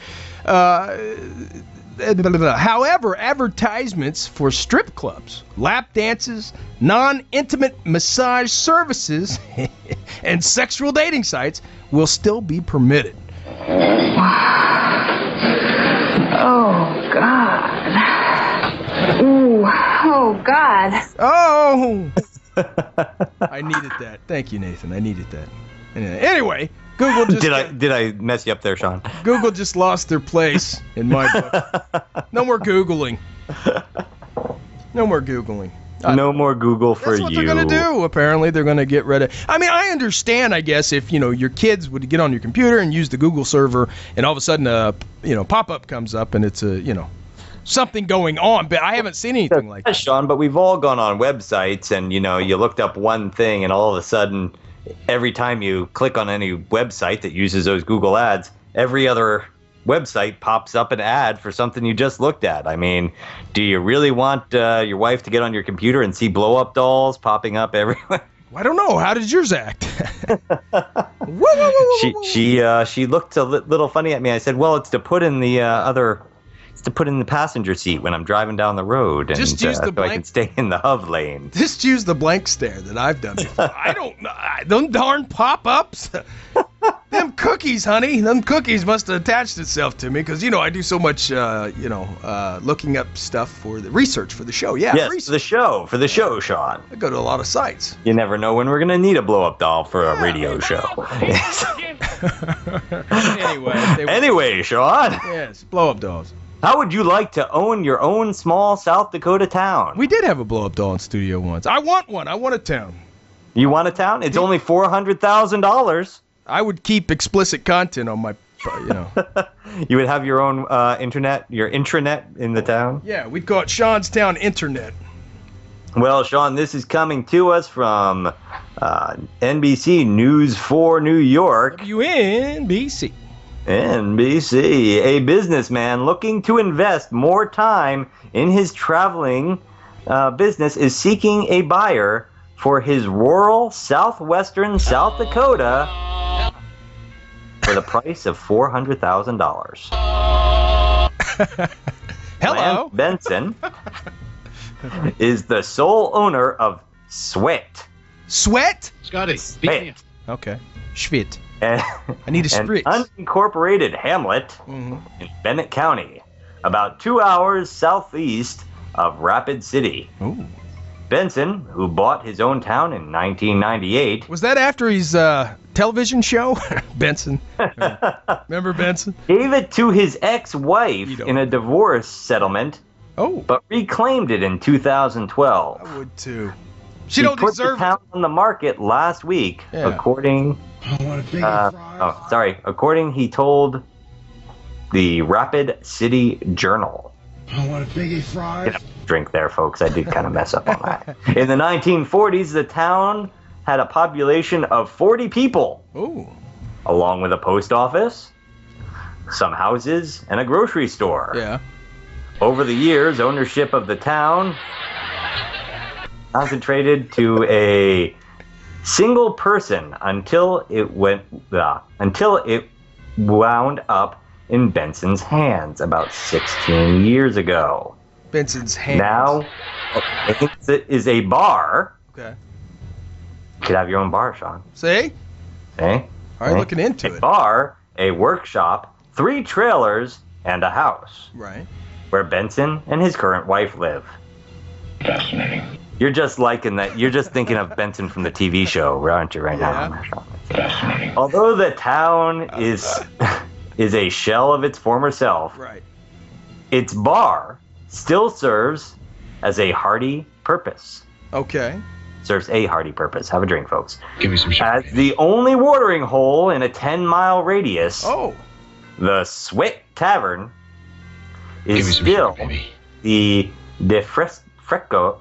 However, advertisements for strip clubs, lap dances, non-intimate massage services, and sexual dating sites will still be permitted. Oh, God. Ooh, oh, God. Oh! I needed that. Thank you, Nathan. I needed that. Anyway, Google just... Did I mess you up there, Sean? Google just lost their place in my book. No more Googling. No more Googling. No more Google for you. That's what they're going to do. Apparently, they're going to get rid of... I mean, I understand, I guess, if, your kids would get on your computer and use the Google server, and all of a sudden, pop-up comes up, and it's something going on, but I haven't seen anything like that. Sean, but we've all gone on websites, and, you looked up one thing, and all of a sudden, every time you click on any website that uses those Google ads, every other website pops up an ad for something you just looked at. I mean, do you really want your wife to get on your computer and see blow-up dolls popping up everywhere? I don't know. How did yours act? She looked a little funny at me. I said, well, it's to put in the to put in the passenger seat when I'm driving down the road, and just use the blank, so I can stay in the hub lane. Just use the blank stare that I've done before. I don't know. Them darn pop-ups. Them cookies, honey. Them cookies must have attached itself to me because, I do so much, looking up stuff for the research for the show. Yeah, Yes, research. for the show, Sean. I go to a lot of sites. You never know when we're going to need a blow-up doll for a radio show. Anyway, Sean. Yes, blow-up dolls. How would you like to own your own small South Dakota town? We did have a blow-up doll in studio once. I want one. I want a town. You want a town? It's only $400,000. I would keep explicit content on my, You would have your own your intranet in the town? Yeah, we'd call it Sean's Town Internet. Well, Sean, this is coming to us from NBC News 4 New York. WNBC. NBC. A businessman looking to invest more time in his traveling business is seeking a buyer for his rural southwestern South Dakota for the price of $400,000. Hello. Lance Benson is the sole owner of Sweat. Sweat? Scotty, Sweat. Okay. Schwit. I need a an spritz. unincorporated hamlet in Bennett County, about 2 hours southeast of Rapid City. Ooh. Benson, who bought his own town in 1998, Was that after his television show? Benson. Remember Benson? gave it to his ex-wife You don't. in a divorce settlement, Oh, but reclaimed it in 2012. I would too. She He don't put deserve the town on the market last week, Yeah. according he told the Rapid City Journal. I want a biggie fries. Get a drink there, folks. I did kind of mess up on that. In the 1940s, the town had a population of 40 people, Ooh. along with a post office, some houses, and a grocery store. Yeah. Over the years, ownership of the town concentrated to a single person until it wound up in Benson's hands about 16 years ago. Benson's hands. Now, I think it is a bar. Okay. You could have your own bar, Sean. See? Okay? All right, looking into A it. bar, a workshop, 3 trailers, and a house Right. where Benson and his current wife live. Fascinating. You're just liking that. You're just thinking of Benson from the TV show, aren't you, right now? Fascinating. Although the town is a shell of its former self, Right. its bar still serves as a hearty purpose. Okay. Serves a hearty purpose. Have a drink, folks. Give me some sugar. As the only watering hole in a 10-mile radius, Oh. the Sweat Tavern Give me is some still sugar, baby. the DeFrico.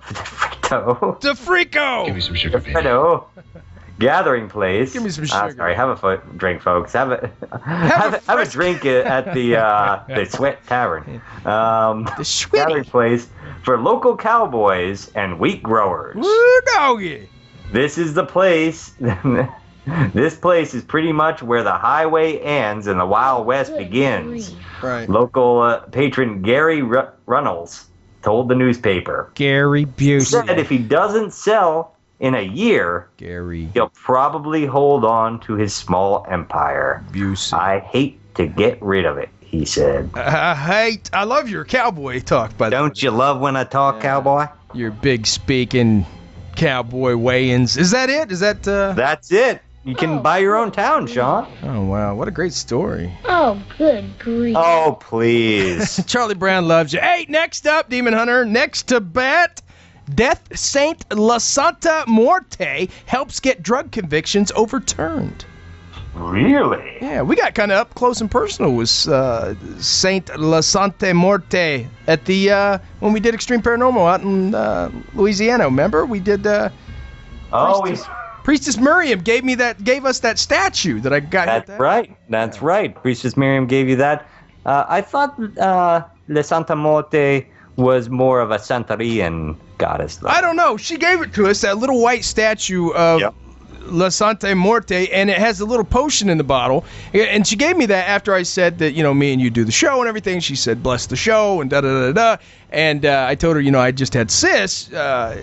Give me some sugar, baby. gathering place. Give me some sugar. Sorry, have a drink, folks. Have a drink at the Sweat Tavern. The Gathering Schwitty. place for local cowboys and wheat growers. Woo doggy. This is the place. This place is pretty much where the highway ends and the Wild West begins. Right. Local patron Gary Runnels told the newspaper. Gary He said Busey. if he doesn't sell in a year, Gary he'll probably hold on to his small empire. Busey. I hate to get rid of it, he said. I love your cowboy talk, by the way. Don't you love when I talk, cowboy? Your big speaking cowboy weigh-ins. Is that it? Is that, That's it. You can buy your own town, Sean. Oh, wow. What a great story. Oh, good grief. Oh, please. Charlie Brown loves you. Hey, next up, Demon Hunter. Next to bat, Death Saint La Santa Muerte helps get drug convictions overturned. Really? Yeah, we got kind of up close and personal with Saint La Santa Muerte at the when we did Extreme Paranormal out in Louisiana. Remember, we did. Priestess Miriam gave us that statue that I got. That's right. That's right. Priestess Miriam gave you that. I thought La Santa Muerte was more of a Santerian goddess. Though. I don't know. She gave it to us, that little white statue of La Santa Muerte, and it has a little potion in the bottle. And she gave me that after I said that, me and you do the show and everything. She said, bless the show, and da-da-da-da. And I told her, I just had cis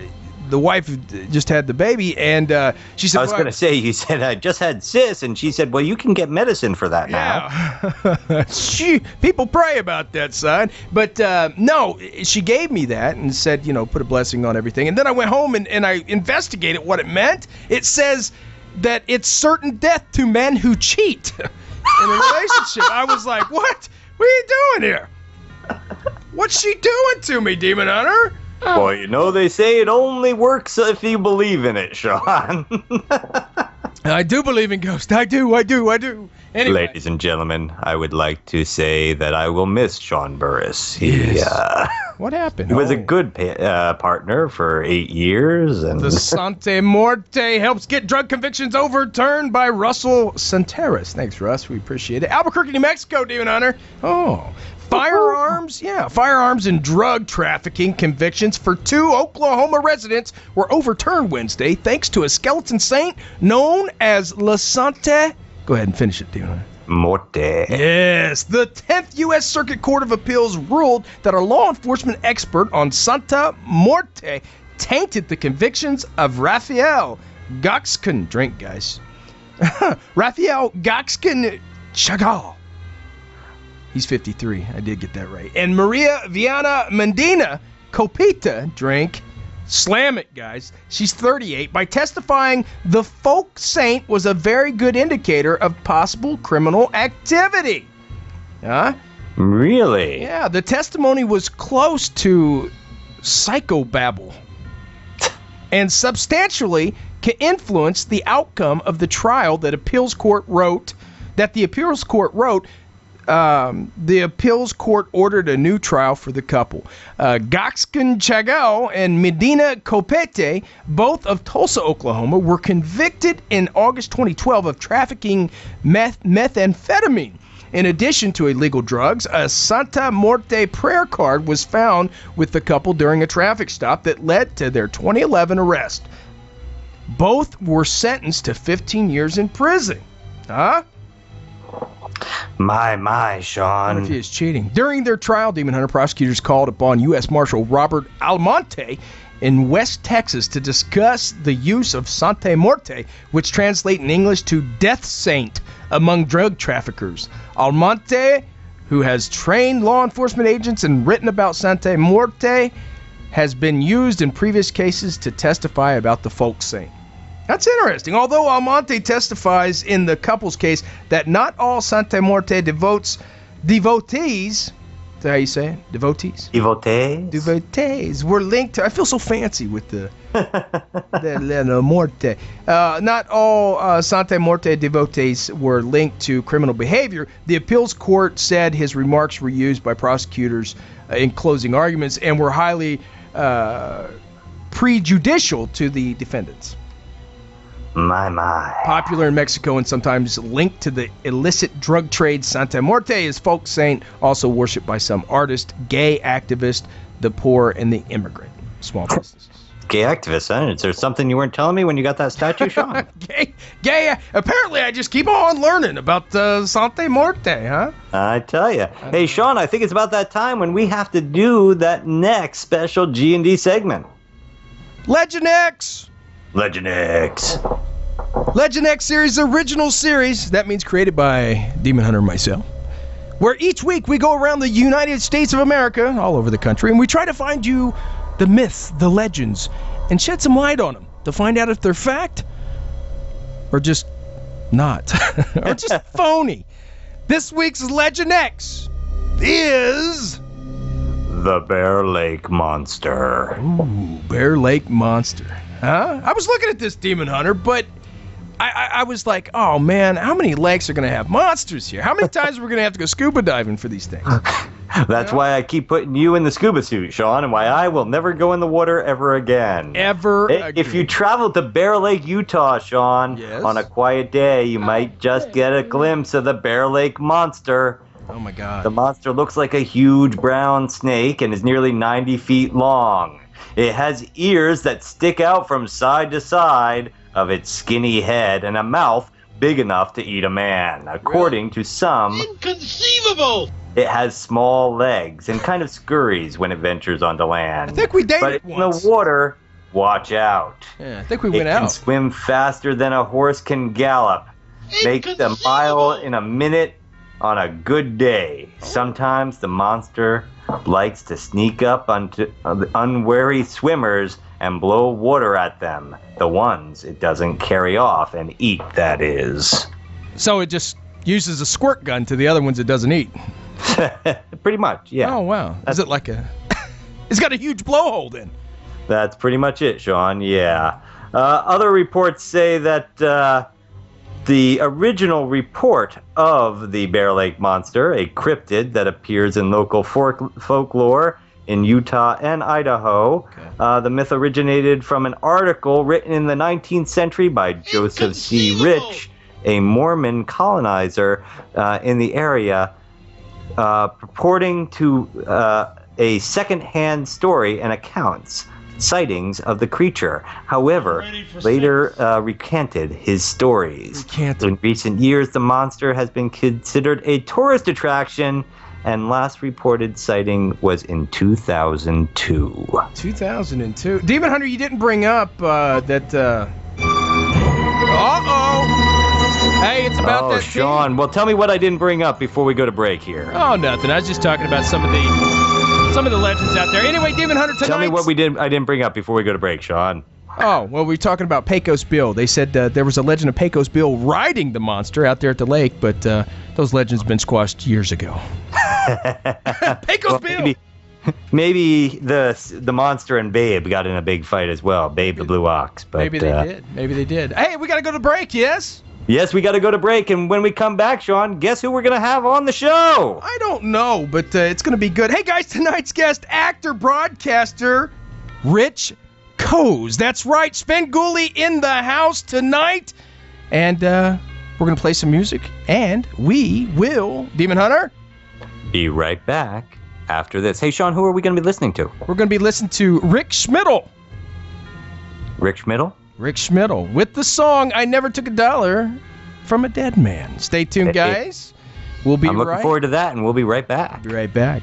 the wife just had the baby, and she said, I was going to say, you said I just had cis, and she said, well, you can get medicine for that now. Yeah. People pray about that, son. But no, she gave me that and said, put a blessing on everything. And then I went home and I investigated what it meant. It says that it's certain death to men who cheat in a relationship. I was like, what? What are you doing here? What's she doing to me, Demon Hunter? Well, they say it only works if you believe in it, Sean. I do believe in ghosts. I do. Anyway. Ladies and gentlemen, I would like to say that I will miss Sean Burris. What happened? He was a good partner for 8 years. And the Sante Morte helps get drug convictions overturned by Russell Santeras. Thanks, Russ. We appreciate it. Albuquerque, New Mexico, Demon Hunter. Oh. Firearms and drug trafficking convictions for 2 Oklahoma residents were overturned Wednesday thanks to a skeleton saint known as La Sante. Go ahead and finish it, Demon. Morte. Yes, the 10th U.S. Circuit Court of Appeals ruled that a law enforcement expert on Santa Morte tainted the convictions of Raphael Goxkin. Drink, guys. Raphael Goxkin Chagall. He's 53. I did get that right. And Maria Viana Mendina Copita, drink. Slam it, guys. She's 38. By testifying, the folk saint was a very good indicator of possible criminal activity. Huh? Really? Yeah, the testimony was close to psychobabble and substantially can influence the outcome of the trial that the appeals court wrote. The appeals court ordered a new trial for the couple. Goxkin Chagall and Medina Copete, both of Tulsa, Oklahoma, were convicted in August 2012 of trafficking methamphetamine. In addition to illegal drugs, a Santa Morte prayer card was found with the couple during a traffic stop that led to their 2011 arrest. Both were sentenced to 15 years in prison. Huh? My, Sean. What if he is cheating? During their trial, Demon Hunter prosecutors called upon U.S. Marshal Robert Almonte in West Texas to discuss the use of Santa Morte, which translate in English to death saint, among drug traffickers. Almonte, who has trained law enforcement agents and written about Santa Morte, has been used in previous cases to testify about the folk saint. That's interesting. Although Almonte testifies in the couple's case that not all Santa Morte devotees, is that how you say it? Devotees were linked to, I feel so fancy with the Morte. Not all Santa Morte devotees were linked to criminal behavior. The appeals court said his remarks were used by prosecutors in closing arguments and were highly prejudicial to the defendants. My. Popular in Mexico and sometimes linked to the illicit drug trade, Santa Morte is folk saint, also worshipped by some artists, gay activists, the poor, and the immigrant. Small businesses. Gay activists, huh? Is there something you weren't telling me when you got that statue, Sean? Gay. Apparently, I just keep on learning about Santa Morte, huh? I tell you. Hey, Sean, I think it's about that time when we have to do that next special G&D segment. Legend X series, original series. That means created by Demon Hunter and myself. Where each week we go around the United States of America, all over the country, and we try to find you the myths, the legends, and shed some light on them to find out if they're fact or just not, or just phony. This week's Legend X is the Bear Lake Monster. Ooh, Bear Lake Monster. Huh? I was looking at this, Demon Hunter, but I was like, oh man, how many lakes are going to have monsters here? How many times are we going to have to go scuba diving for these things? That's why I keep putting you in the scuba suit, Sean, and why I will never go in the water ever again. If you travel to Bear Lake, Utah, Sean, yes, on a quiet day, you might just get a glimpse of the Bear Lake Monster. Oh my God. The monster looks like a huge brown snake and is nearly 90 feet long. It has ears that stick out from side to side of its skinny head and a mouth big enough to eat a man. According to some, inconceivable! It has small legs and kind of scurries when it ventures onto land. I think we dated but once. In the water, watch out. Yeah, I think we It went can out. swim faster than a horse can gallop. Make the mile in a minute on a good day. Sometimes the monster likes to sneak up onto unwary swimmers and blow water at them. The ones it doesn't carry off and eat, that is. So it just uses a squirt gun to the other ones it doesn't eat. Pretty much, yeah. Oh, wow. Is it like a... It's got a huge blowhole then. That's pretty much it, Sean, yeah. Other reports say that the original report of the Bear Lake Monster, a cryptid that appears in local folklore in Utah and Idaho, the myth originated from an article written in the 19th century by Joseph C. Rich, a Mormon colonizer in the area, purporting to a second-hand story and accounts sightings of the creature. However, later recanted his stories. In recent years, the monster has been considered a tourist attraction, and last reported sighting was in 2002. 2002. Demon Hunter, you didn't bring up that... Hey, it's about that Sean, well, tell me what I didn't bring up before we go to break here. Oh, nothing. I was just talking about some of the legends out there. Anyway, Demon Hunter, tonight... Tell me what I didn't bring up before we go to break, Sean. Oh, well, we were talking about Pecos Bill. They said there was a legend of Pecos Bill riding the monster out there at the lake, but those legends have been squashed years ago. Pecos Bill! Maybe the monster and Babe got in a big fight as well. Babe the Blue Ox. But, maybe they did. Maybe they did. Hey, we got to go to break, yes? Yes, we got to go to break, and when we come back, Sean, guess who we're going to have on the show? I don't know, but it's going to be good. Hey, guys, tonight's guest, actor, broadcaster, Rich Koz. That's right, Svengoolie in the house tonight. And we're going to play some music, and we will, Demon Hunter? Be right back after this. Hey, Sean, who are we going to be listening to? We're going to be listening to Rick Schmidl. Rick Schmidl? Rick Schmidl with the song I Never Took a Dollar from a Dead Man. Stay tuned, guys. We'll be right back. I'm looking forward to that, and we'll be right back. Be right back.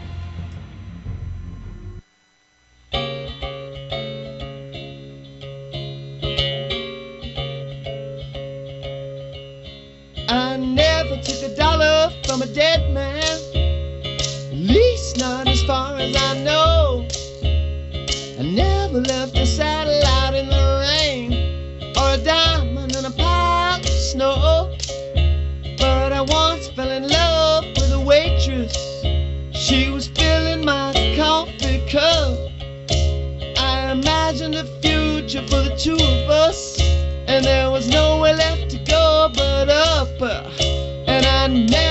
I never took a dollar from a dead man, at least not as far as I know. I never left a saddle out in the rain, or a diamond in a pile of snow. But I once fell in love with a waitress. She was filling my coffee cup. I imagined a future for the two of us, and there was nowhere left to go but up. And I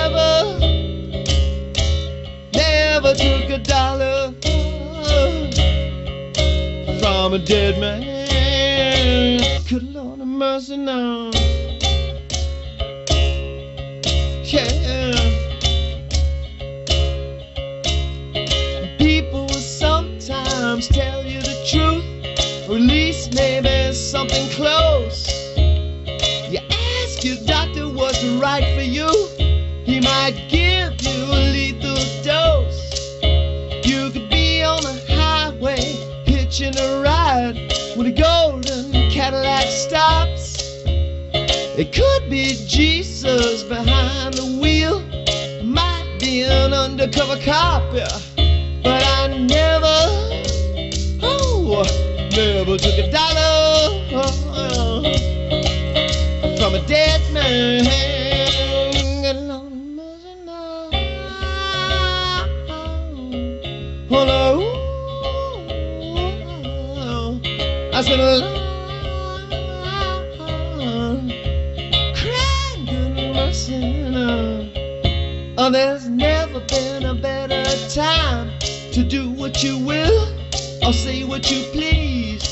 never took a dollar from a dead man. Good Lord have mercy now. Yeah. People will sometimes tell you the truth, or at least maybe something close. You ask your doctor what's right for you, he might give you a lethal dose. You could be on the highway hitching a ride when a golden Cadillac stops. It could be Jesus behind the wheel, might be an undercover cop, yeah. But I never took a dollar from a dead man. Good Lord have mercy now. Oh no, I spent a long crying, good mercy now. Oh, there's never been a better time to do what you will or say what you please.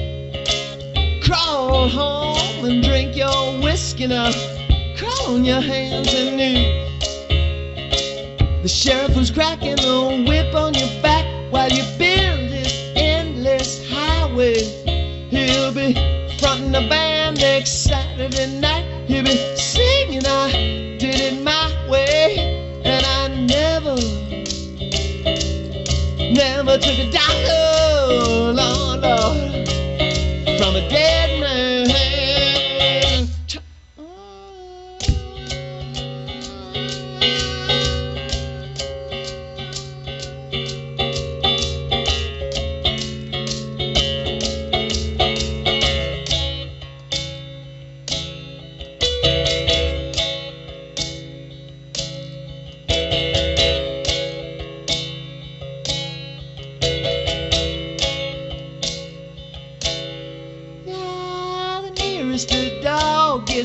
Crawl home and drink your whiskey now. Crawl on your hands and knees. The sheriff was cracking the whip on your back while you build this endless highway. He'll be fronting the band next Saturday night. He'll be singing I did it my way. And I never took a dollar, Lord, Lord.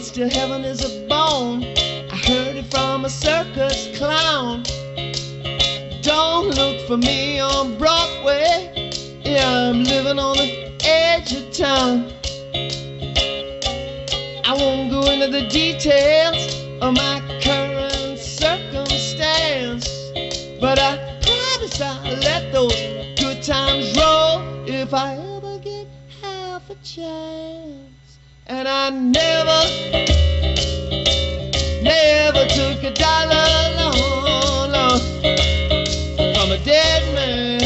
close to heaven is a bone. I heard it from a circus clown. Don't look for me on Broadway. Yeah, I'm living on the edge of town. I won't go into the details of my current circumstance, but I promise I'll let those good times roll if I ever get half a chance. And I never took a dollar loan from a dead man.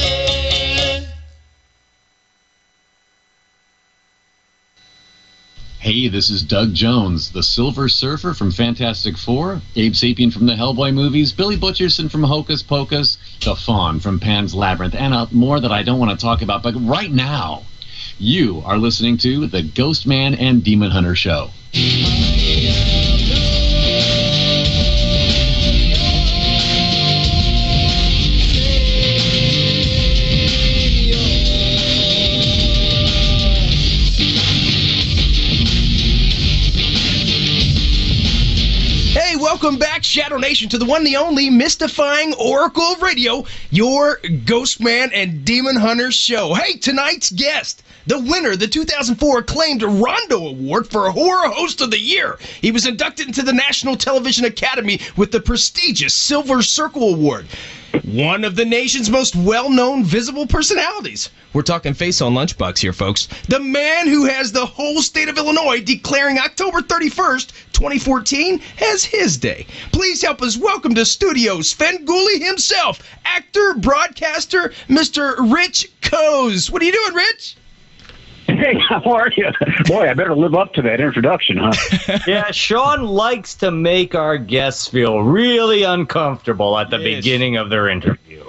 Hey, this is Doug Jones, the Silver Surfer from Fantastic Four, Abe Sapien from the Hellboy movies, Billy Butcherson from Hocus Pocus, the Faun from Pan's Labyrinth, and more that I don't want to talk about. But right now, you are listening to the Ghost Man and Demon Hunter Show. Welcome back, Shadow Nation, to the one, the only, mystifying Oracle of Radio, your Ghostman and Demon Hunter show. Hey, tonight's guest, the winner, the 2004 acclaimed Rondo Award for Horror Host of the Year. He was inducted into the National Television Academy with the prestigious Silver Circle Award. One of the nation's most well-known visible personalities. We're talking Face on Lunchbox here, folks. The man who has the whole state of Illinois declaring October 31st, 2014 as his day. Please help us welcome to studio Svengoolie himself, actor, broadcaster, Mr. Rich Koz. What are you doing, Rich? Hey, how are you? Boy, I better live up to that introduction, huh? Yeah, Sean likes to make our guests feel really uncomfortable at the beginning of their interview.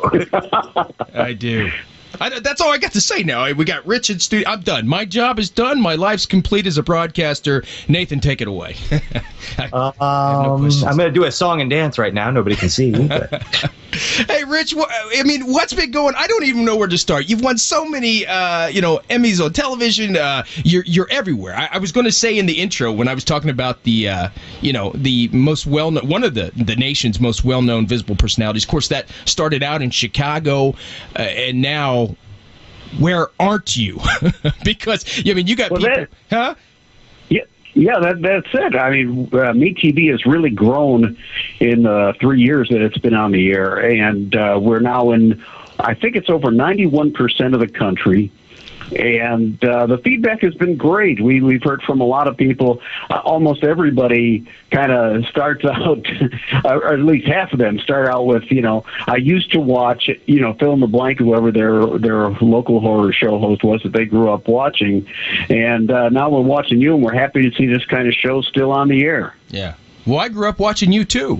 I do. That's all I got to say now. We got Rich in studio. I'm done. My job is done. My life's complete as a broadcaster. Nathan, take it away. I'm going to do a song and dance right now. Nobody can see. Hey, Rich, what's been going? I don't even know where to start. You've won so many, Emmys on television. You're everywhere. I was going to say in the intro when I was talking about the most well-known, one of the nation's most well-known visible personalities. Of course, that started out in Chicago, and now, where aren't you? Because you got people, huh? Yeah, that's it. I mean, MeTV has really grown in 3 years that it's been on the air, and we're now in, I think it's over 91% of the country. And the feedback has been great. We've heard from a lot of people. Almost everybody kind of starts out, or at least half of them start out with, I used to watch, fill in the blank, whoever their local horror show host was that they grew up watching. And now we're watching you, and we're happy to see this kind of show still on the air. Yeah. Well, I grew up watching you too.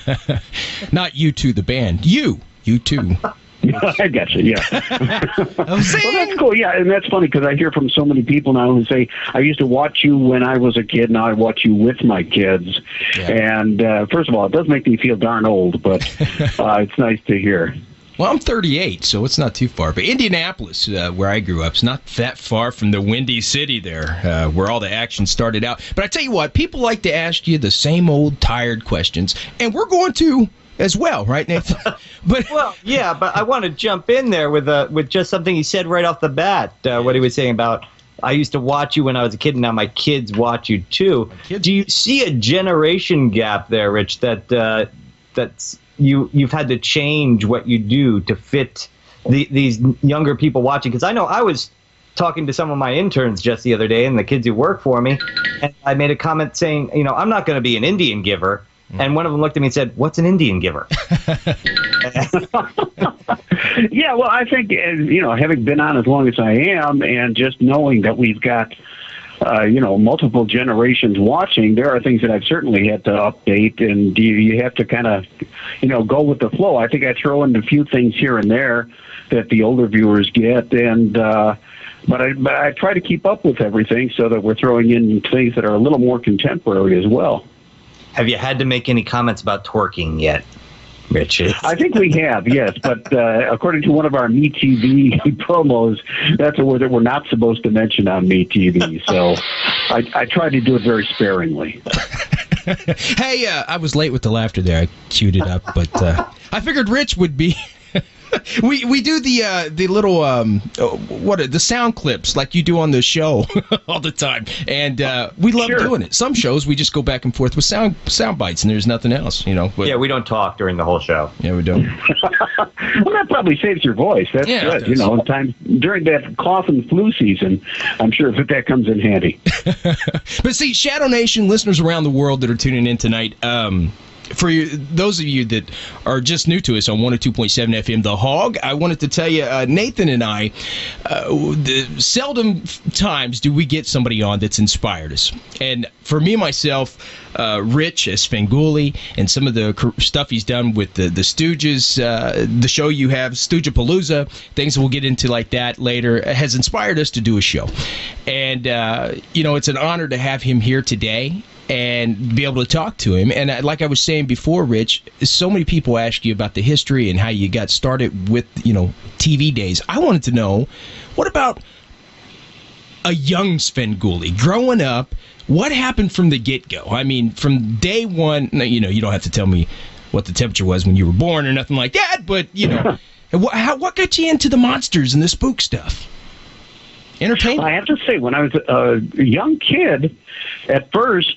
Not U2, the band. You too. I got you, yeah. Well, that's cool, yeah, and that's funny because I hear from so many people now who say, I used to watch you when I was a kid, now I watch you with my kids. Yeah. And first of all, it does make me feel darn old, but it's nice to hear. Well, I'm 38, so it's not too far. But Indianapolis, where I grew up, is not that far from the Windy City there, where all the action started out. But I tell you what, people like to ask you the same old tired questions, and we're going to as well, right, Nathan? But I want to jump in there with just something he said right off the bat. What he was saying about, I used to watch you when I was a kid, and now my kids watch you too. Do you see a generation gap there, Rich? That's you've had to change what you do to fit these younger people watching? Because I know I was talking to some of my interns just the other day, and the kids who work for me, and I made a comment saying, I'm not going to be an Indian giver. And one of them looked at me and said, "What's an Indian giver?" Yeah, well, I think, having been on as long as I am and just knowing that we've got, multiple generations watching, there are things that I've certainly had to update, and you have to kind of, go with the flow. I think I throw in a few things here and there that the older viewers get, and but I try to keep up with everything so that we're throwing in things that are a little more contemporary as well. Have you had to make any comments about twerking yet? Rich is. I think we have, yes, but according to one of our MeTV promos, that's a word that we're not supposed to mention on MeTV. So I tried to do it very sparingly. Hey, I was late with the laughter there. I queued it up, but I figured Rich would be. We do the little the sound clips like you do on the show all the time, and we love doing it. Some shows we just go back and forth with sound bites, and there's nothing else, you know. But, yeah, we don't talk during the whole show. Yeah, we don't. Well, that probably saves your voice. That's good. You know, during that cough and flu season, I'm sure that comes in handy. But see, Shadow Nation listeners around the world that are tuning in tonight. For those of you that are just new to us on 102.7 FM, The Hog, I wanted to tell you, Nathan and I, seldom times do we get somebody on that's inspired us. And for me, myself, Rich as Svengoolie, and some of the stuff he's done with the Stooges, the show you have, Stoogepalooza, things we'll get into like that later, has inspired us to do a show. And, it's an honor to have him here today and be able to talk to him. And like I was saying before, Rich, so many people ask you about the history and how you got started with, TV days. I wanted to know, what about a young Svengoolie growing up? What happened from the get-go? I mean, from day one, you don't have to tell me what the temperature was when you were born or nothing like that, but, what got you into the monsters and the spook stuff? Entertainment. I have to say, when I was a young kid, at first,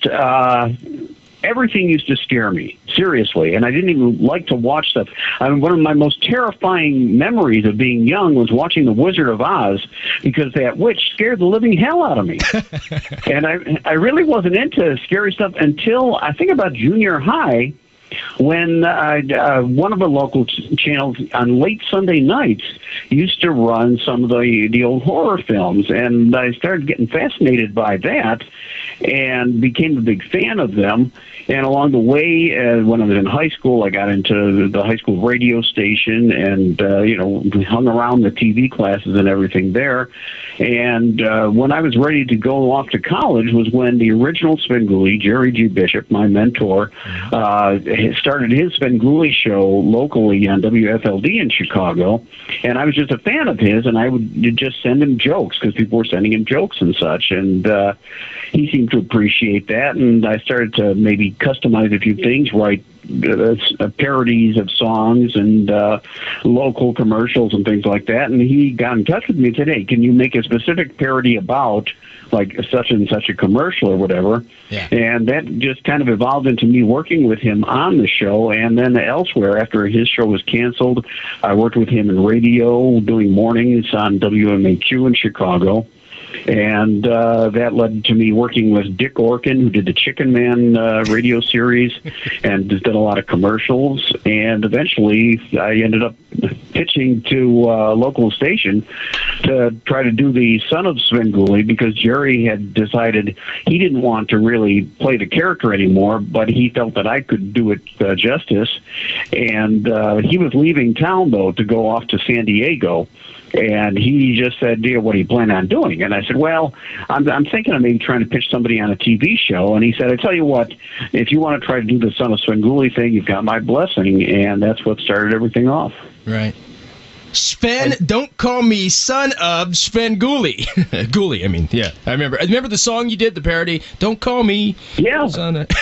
everything used to scare me, seriously, and I didn't even like to watch stuff. I mean, one of my most terrifying memories of being young was watching The Wizard of Oz, because that witch scared the living hell out of me. And I really wasn't into scary stuff until I think about junior high, when one of the local channels on late Sunday nights used to run some of the old horror films, and I started getting fascinated by that and became a big fan of them. And along the way, when I was in high school, I got into the high school radio station and, hung around the TV classes and everything there. And when I was ready to go off to college was when the original Svengoolie, Jerry G. Bishop, my mentor, started his Svengoolie show locally on WFLD in Chicago. And I was just a fan of his, and I would just send him jokes because people were sending him jokes and such. And he seemed to appreciate that, and I started to maybe customize a few things, write parodies of songs and local commercials and things like that. And he got in touch with me and said, hey, can you make a specific parody about like such and such a commercial or whatever? Yeah. And that just kind of evolved into me working with him on the show. And then elsewhere, after his show was canceled, I worked with him in radio, doing mornings on WMAQ in Chicago. And that led to me working with Dick Orkin, who did the Chicken Man radio series and has done a lot of commercials. And eventually I ended up pitching to a local station to try to do the Son of Svengoolie, because Jerry had decided he didn't want to really play the character anymore, but he felt that I could do it justice. And he was leaving town, though, to go off to San Diego. And he just said, "Dear, what do you plan on doing?" And I said, "Well, I'm thinking of maybe trying to pitch somebody on a TV show." And he said, "I tell you what, if you want to try to do the Son of Svengoolie thing, you've got my blessing." And that's what started everything off. Right. Sven, don't call me son of Svengoolie. Goolie, I mean, yeah. I remember the song you did, the parody, Don't Call Me Son of...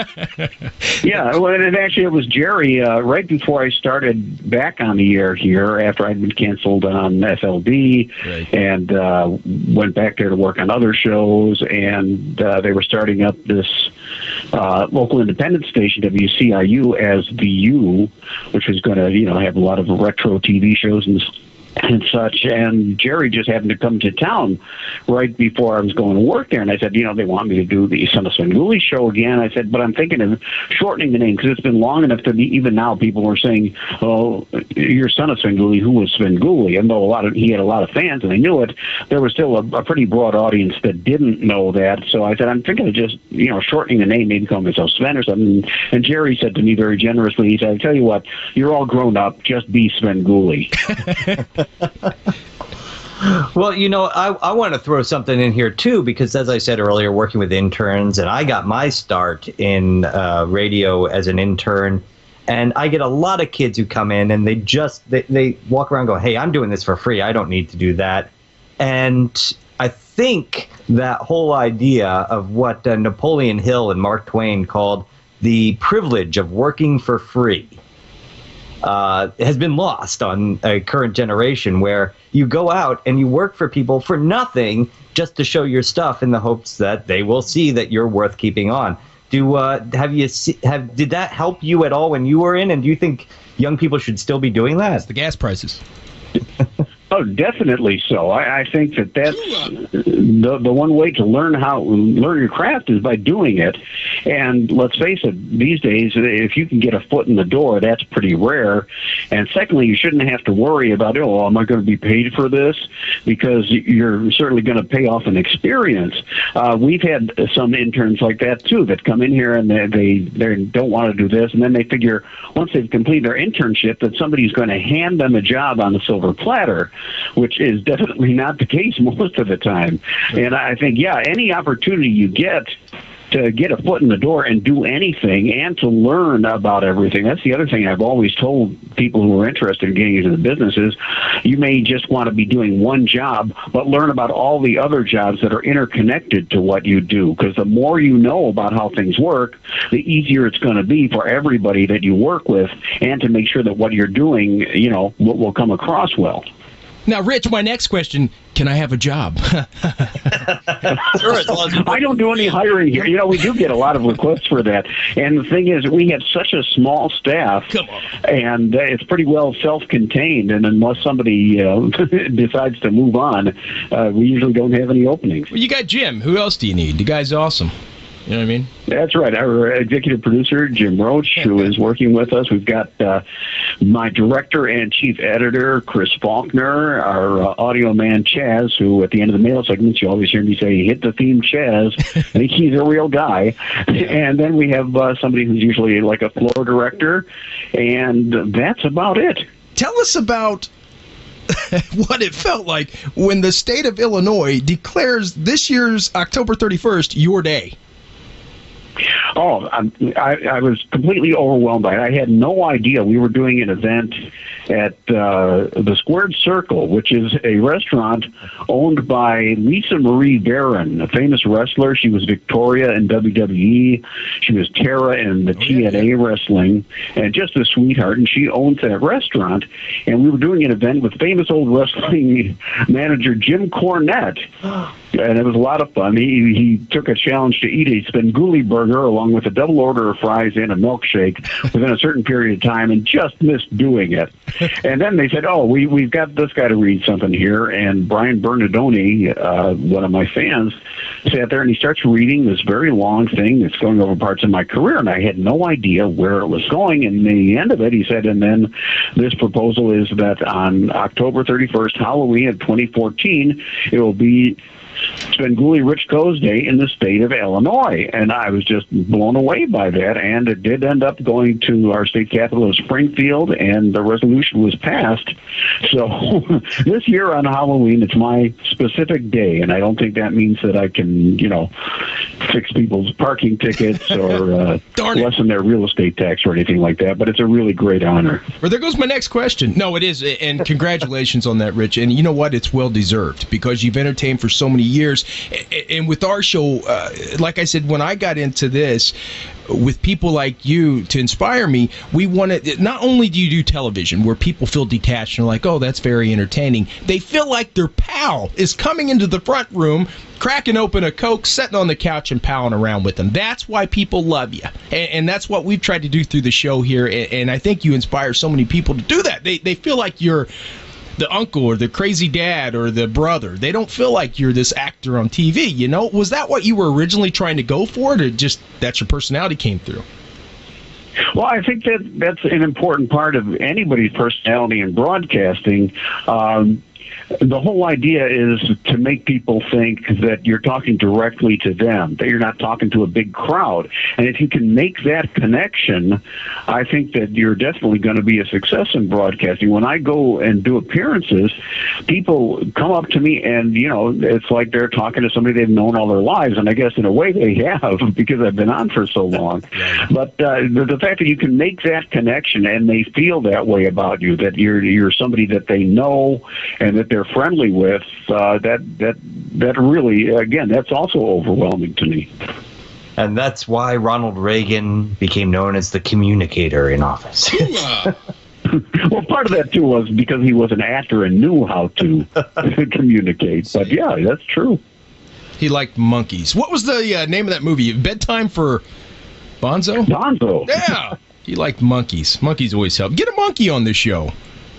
Yeah, well, and actually it was Jerry, right before I started back on the air here, after I'd been canceled on FLD, right. And went back there to work on other shows, and they were starting up this local independent station, WCIU, as the U, which was going to, have a lot of retro TV shows and such. And Jerry just happened to come to town right before I was going to work there. And I said, they want me to do the Son of Svengoolie show again. I said, but I'm thinking of shortening the name because it's been long enough that even now people were saying, "Oh, you're Son of Svengoolie, who was Svengoolie?" And though he had a lot of fans and they knew it, there was still a pretty broad audience that didn't know that. So I said, I'm thinking of just, shortening the name, maybe calling myself Sven or something. And Jerry said to me very generously, he said, "I tell you what, you're all grown up, just be Svengoolie." Well, I want to throw something in here, too, because as I said earlier, working with interns, and I got my start in radio as an intern And I get a lot of kids who come in and they walk around and go, hey, I'm doing this for free. I don't need to do that. And I think that whole idea of what Napoleon Hill and Mark Twain called the privilege of working for free has been lost on a current generation, where you go out and you work for people for nothing just to show your stuff in the hopes that they will see that you're worth keeping on. Did that help you at all when you were in? And do you think young people should still be doing that? It's the gas prices. Oh, definitely so. I think that's the one way to learn your craft is by doing it. And let's face it, these days, if you can get a foot in the door, that's pretty rare. And secondly, you shouldn't have to worry about, am I going to be paid for this? Because you're certainly going to pay off an experience. We've had some interns like that, too, that come in here and they don't want to do this. And then they figure once they've completed their internship that somebody's going to hand them a job on a silver platter, which is definitely not the case most of the time. And I think, any opportunity you get to get a foot in the door and do anything and to learn about everything. That's the other thing I've always told people who are interested in getting into the business is you may just want to be doing one job, but learn about all the other jobs that are interconnected to what you do. Because the more you know about how things work, the easier it's going to be for everybody that you work with, and to make sure that what you're doing, will come across well. Now, Rich, my next question, can I have a job? Sure, I don't do any hiring here. We do get a lot of requests for that. And the thing is, we have such a small staff, and it's pretty well self-contained. And unless somebody decides to move on, we usually don't have any openings. Well, you got Jim. Who else do you need? The guy's awesome. You know what I mean? That's right. Our executive producer, Jim Roach, who is working with us. We've got my director and chief editor, Chris Faulkner, our audio man, Chaz, who at the end of the mail segments, you always hear me say, hit the theme, Chaz. I think he's a real guy. And then we have somebody who's usually like a floor director, and that's about it. Tell us about what it felt like when the state of Illinois declares this year's October 31st your day. Oh, I was completely overwhelmed by it. I had no idea we were doing an event at the Squared Circle, which is a restaurant owned by Lisa Marie Barron, a famous wrestler. She was Victoria in WWE. She was Tara in the TNA wrestling, and just a sweetheart. And she owns that restaurant. And we were doing an event with famous old wrestling manager Jim Cornette. And it was a lot of fun. He took a challenge to eat a Spenguli burger along with a double order of fries and a milkshake within a certain period of time, and just missed doing it. And then they said, we've got this guy to read something here. And Brian Bernardoni, one of my fans, sat there and he starts reading this very long thing that's going over parts of my career, and I had no idea where it was going. And the end of it, he said, and then this proposal is that on October 31st, Halloween of 2014, it will be Spenguli Rich Coe's Day in the state of Illinois. And I was just blown away by that. And it did end up going to our state capital of Springfield, and the resolution was passed. So this year on Halloween, it's my specific day. And I don't think that means that I can, fix people's parking tickets or lessen their real estate tax or anything like that. But it's a really great honor. Well, there goes my next question. No, it is. And congratulations on that, Rich. And you know what? It's well-deserved, because you've entertained for so many years. And with our show, like I said, when I got into this, with people like you to inspire me, we wanted, not only do you do television where people feel detached and are like, oh, that's very entertaining, they feel like their pal is coming into the front room, cracking open a Coke, sitting on the couch and palling around with them. That's why people love you. And that's what we've tried to do through the show here. And I think you inspire so many people to do that. They feel like you're the uncle or the crazy dad or the brother. They don't feel like you're this actor on TV, Was that what you were originally trying to go for, or just that's your personality came through? Well, I think that's an important part of anybody's personality in broadcasting. the whole idea is to make people think that you're talking directly to them, that you're not talking to a big crowd. And if you can make that connection, I think that you're definitely going to be a success in broadcasting. When I go and do appearances, people come up to me and, it's like they're talking to somebody they've known all their lives. And I guess in a way they have, because I've been on for so long. But the fact that you can make that connection and they feel that way about you, that you're somebody that they know and that they're friendly with, that really, again, that's also overwhelming to me. And that's why Ronald Reagan became known as the communicator in office. Well, part of that, too, was because he was an actor and knew how to communicate. But, yeah, that's true. He liked monkeys. What was the name of that movie? Bedtime for Bonzo? Bonzo. Yeah. He liked monkeys. Monkeys always help. Get a monkey on this show.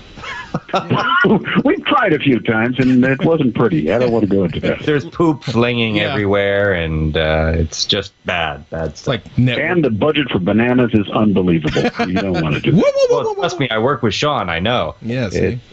We've tried a few times, and it wasn't pretty. I don't want to go into that. There's poop flinging everywhere, and it's just bad stuff. Like and the budget for bananas is unbelievable. You don't want to do that. Well, trust me, I work with Sean. I know. Yes.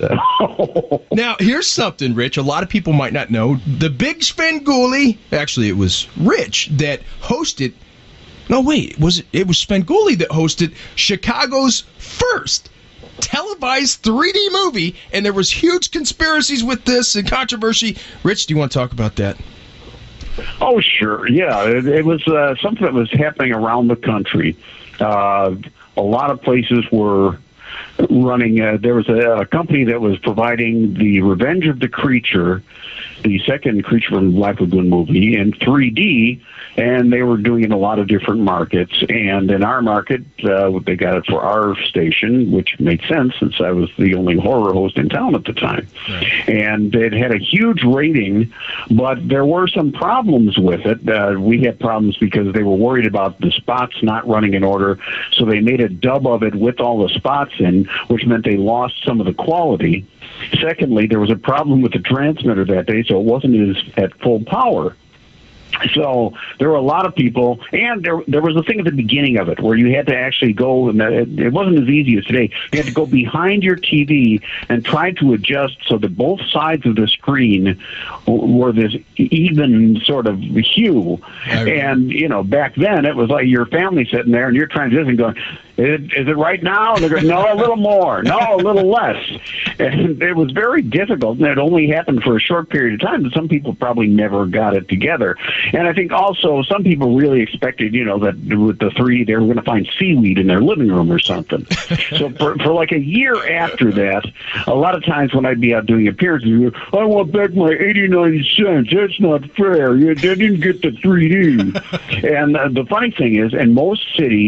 Now, here's something, Rich. A lot of people might not know. The Big Svengoolie, actually, it was Rich that hosted. No, wait, it was Svengoolie that hosted Chicago's first televised 3D movie, and there was huge conspiracies with this and controversy. Rich, do you want to talk about that? Oh, sure. Yeah, it was something that was happening around the country. A lot of places were running. There was a company that was providing the Revenge of the Creature, the second Creature from the Black Lagoon movie, in 3D, and they were doing it in a lot of different markets. And in our market, they got it for our station, which made sense since I was the only horror host in town at the time. Right. And it had a huge rating, but there were some problems with it. We had problems because they were worried about the spots not running in order, so they made a dub of it with all the spots in, which meant they lost some of the quality. Secondly, there was a problem with the transmitter that day, so it wasn't at full power. So there were a lot of people, and there was a thing at the beginning of it where you had to actually go, and it wasn't as easy as today. You had to go behind your TV and try to adjust so that both sides of the screen were this even sort of hue. And, back then it was like your family sitting there and you're transitioning going, is it right now? And they're going, no, a little more. No, a little less. And it was very difficult, and it only happened for a short period of time, but some people probably never got it together. And I think also some people really expected, that with the 3D, they were going to find seaweed in their living room or something. So for like a year after that, a lot of times when I'd be out doing appearances, I want back my 89 cents. That's not fair. They didn't get the 3D. And the funny thing is, in most cities,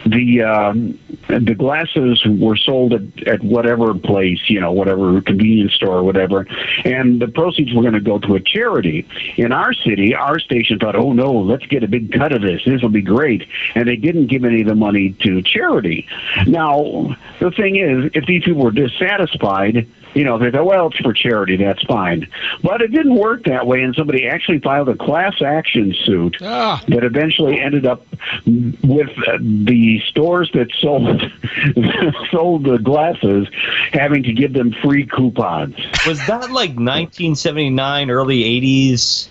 the glasses were sold at whatever place, whatever convenience store or whatever, and the proceeds were going to go to a charity. In our city, our station thought, oh no, let's get a big cut of this. This will be great. And they didn't give any of the money to charity. Now, the thing is, if these people were dissatisfied, they thought, well, it's for charity, that's fine. But it didn't work that way, and somebody actually filed a class action suit that eventually ended up with the stores that sold the glasses having to give them free coupons. Was that like 1979, early 80s?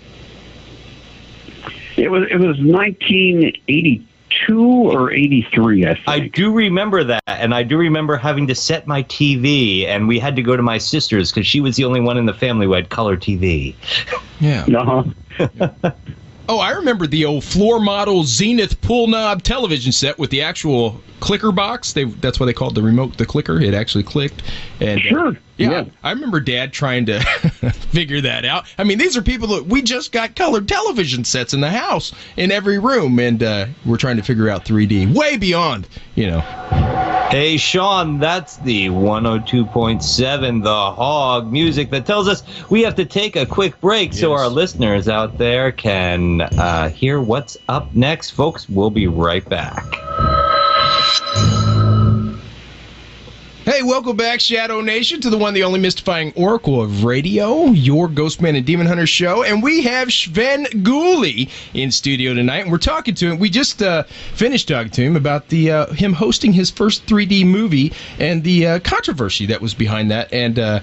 It was 1982 or 83, I think. I do remember that, and I do remember having to set my TV, and we had to go to my sister's because she was the only one in the family who had color TV. Yeah. Uh-huh. Oh, I remember the old floor model Zenith pull knob television set with the actual clicker box. That's why they called the remote the clicker. It actually clicked. And, sure. Yeah. I remember Dad trying to figure that out. I mean, these are people that we just got colored television sets in the house in every room, and we're trying to figure out 3D. Way beyond, Hey, Sean, that's the 102.7 The Hog music that tells us we have to take a quick break so our listeners out there can hear what's up next. Folks, we'll be right back. Hey, welcome back, Shadow Nation, to the one, the only mystifying oracle of radio, your Ghostman and Demon Hunter show. And we have Svengoolie in studio tonight, and we're talking to him. We just finished talking to him about him hosting his first 3D movie and the controversy that was behind that. And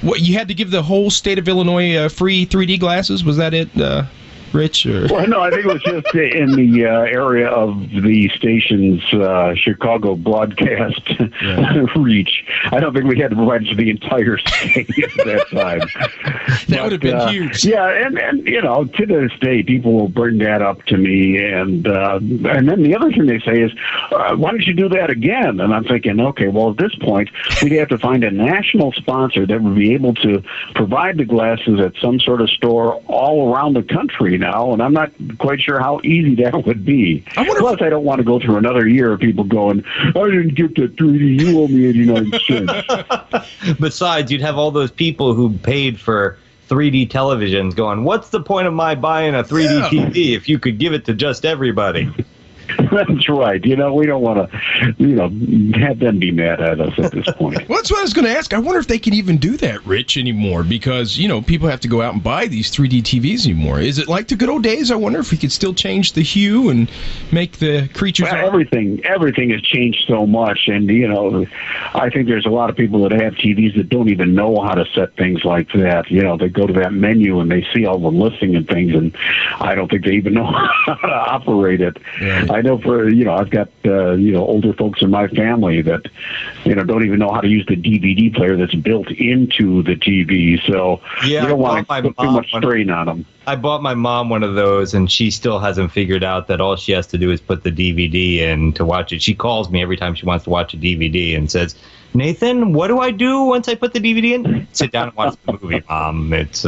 What, you had to give the whole state of Illinois free 3D glasses? Was that it, Rich? Or? Well, no, I think it was just in the area of the station's Chicago broadcast reach. I don't think we had to provide to the entire state at that time. That would have been huge. Yeah, and you know, to this day, people will bring that up to me, and then the other thing they say is, why don't you do that again? And I'm thinking, okay, well, at this point, we'd have to find a national sponsor that would be able to provide the glasses at some sort of store all around the country now, and I'm not quite sure how easy that would be. Plus, I don't want to go through another year of people going, I didn't get that 3D, you owe me 89 cents. Besides, you'd have all those people who paid for 3D televisions going, what's the point of my buying a 3D TV if you could give it to just everybody? That's right. You know, we don't want to, you know, have them be mad at us at this point. Well, that's what I was going to ask. I wonder if they can even do that, Rich, anymore, because, you know, people have to go out and buy these 3D TVs anymore. Is it like the good old days? I wonder if we could still change the hue and make the creatures... Well, everything has changed so much, and, you know, I think there's a lot of people that have TVs that don't even know how to set things like that. You know, they go to that menu and they see all the listing and things, and I don't think they even know how to operate it. Yeah. I know I've got, older folks in my family that, you know, don't even know how to use the DVD player that's built into the TV. So you don't want to put too much strain on them. I bought my mom one of those, and she still hasn't figured out that all she has to do is put the DVD in to watch it. She calls me every time she wants to watch a DVD and says, Nathan, what do I do once I put the DVD in? Sit down and watch the movie, Mom. It's...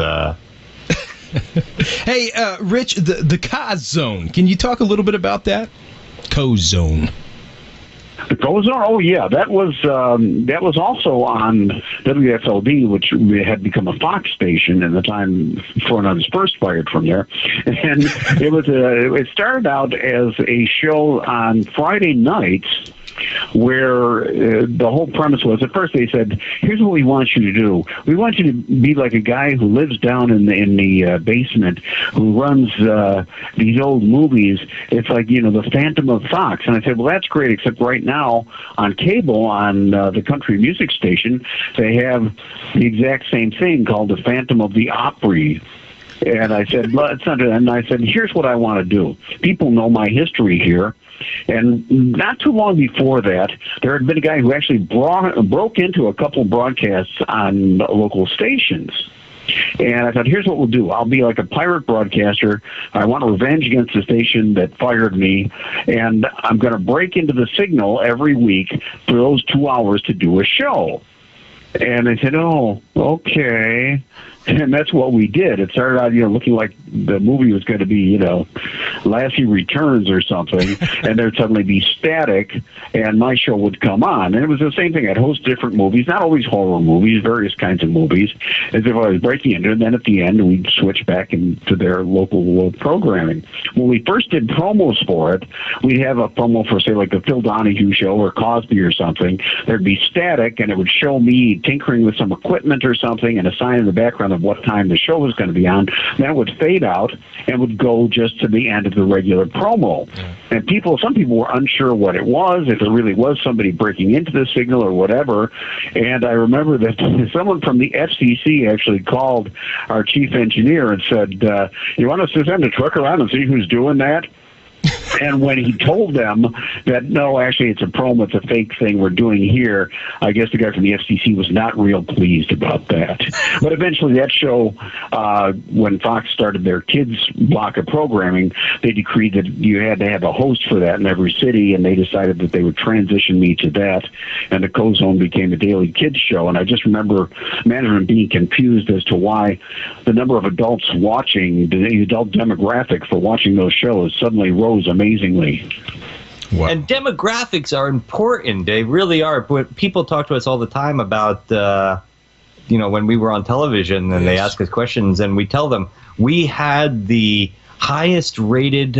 Hey, Rich, the COZone. Can you talk a little bit about that? COZone. The COZone? Oh, yeah. That was also on WFLD, which had become a Fox station in the time Fernand was first fired from there. And it started out as a show on Friday nights, where the whole premise was, at first they said, here's what we want you to do. We want you to be like a guy who lives down in the basement, who runs these old movies. It's like, you know, the Phantom of Fox. And I said, well, that's great, except right now on cable, on the country music station, they have the exact same thing called the Phantom of the Opry. And I said, well, it's not. And I said, here's what I want to do. People know my history here. And not too long before that, there had been a guy who actually broke into a couple broadcasts on local stations. And I thought, here's what we'll do. I'll be like a pirate broadcaster. I want revenge against the station that fired me. And I'm going to break into the signal every week for those 2 hours to do a show. And they said, oh, okay. And that's what we did. It started out, looking like the movie was going to be, Lassie Returns or something, and there'd suddenly be static, and my show would come on. And it was the same thing. I'd host different movies, not always horror movies, various kinds of movies, as if I was breaking into it. And then at the end, we'd switch back into their local programming. When we first did promos for it, we'd have a promo for, say, like the Phil Donahue show or Cosby or something. There'd be static, and it would show me tinkering with some equipment or something and a sign in the background of what time the show was going to be on. Then it would fade out and would go just to the end of the regular promo. And some people were unsure what it was, if it really was somebody breaking into the signal or whatever. And I remember that someone from the FCC actually called our chief engineer and said, you want us to send a truck around and see who's doing that? And when he told them that, no, actually it's a promo, it's a fake thing we're doing here, I guess the guy from the FCC was not real pleased about that. But eventually that show, when Fox started their kids block of programming, they decreed that you had to have a host for that in every city, and they decided that they would transition me to that, and the COZone became a daily kids show. And I just remember management being confused as to why the number of adults watching, the adult demographic for watching those shows suddenly rose amazingly. Wow. And demographics are important. They really are. But people talk to us all the time about, when we were on television and they ask us questions, and we tell them we had the highest rated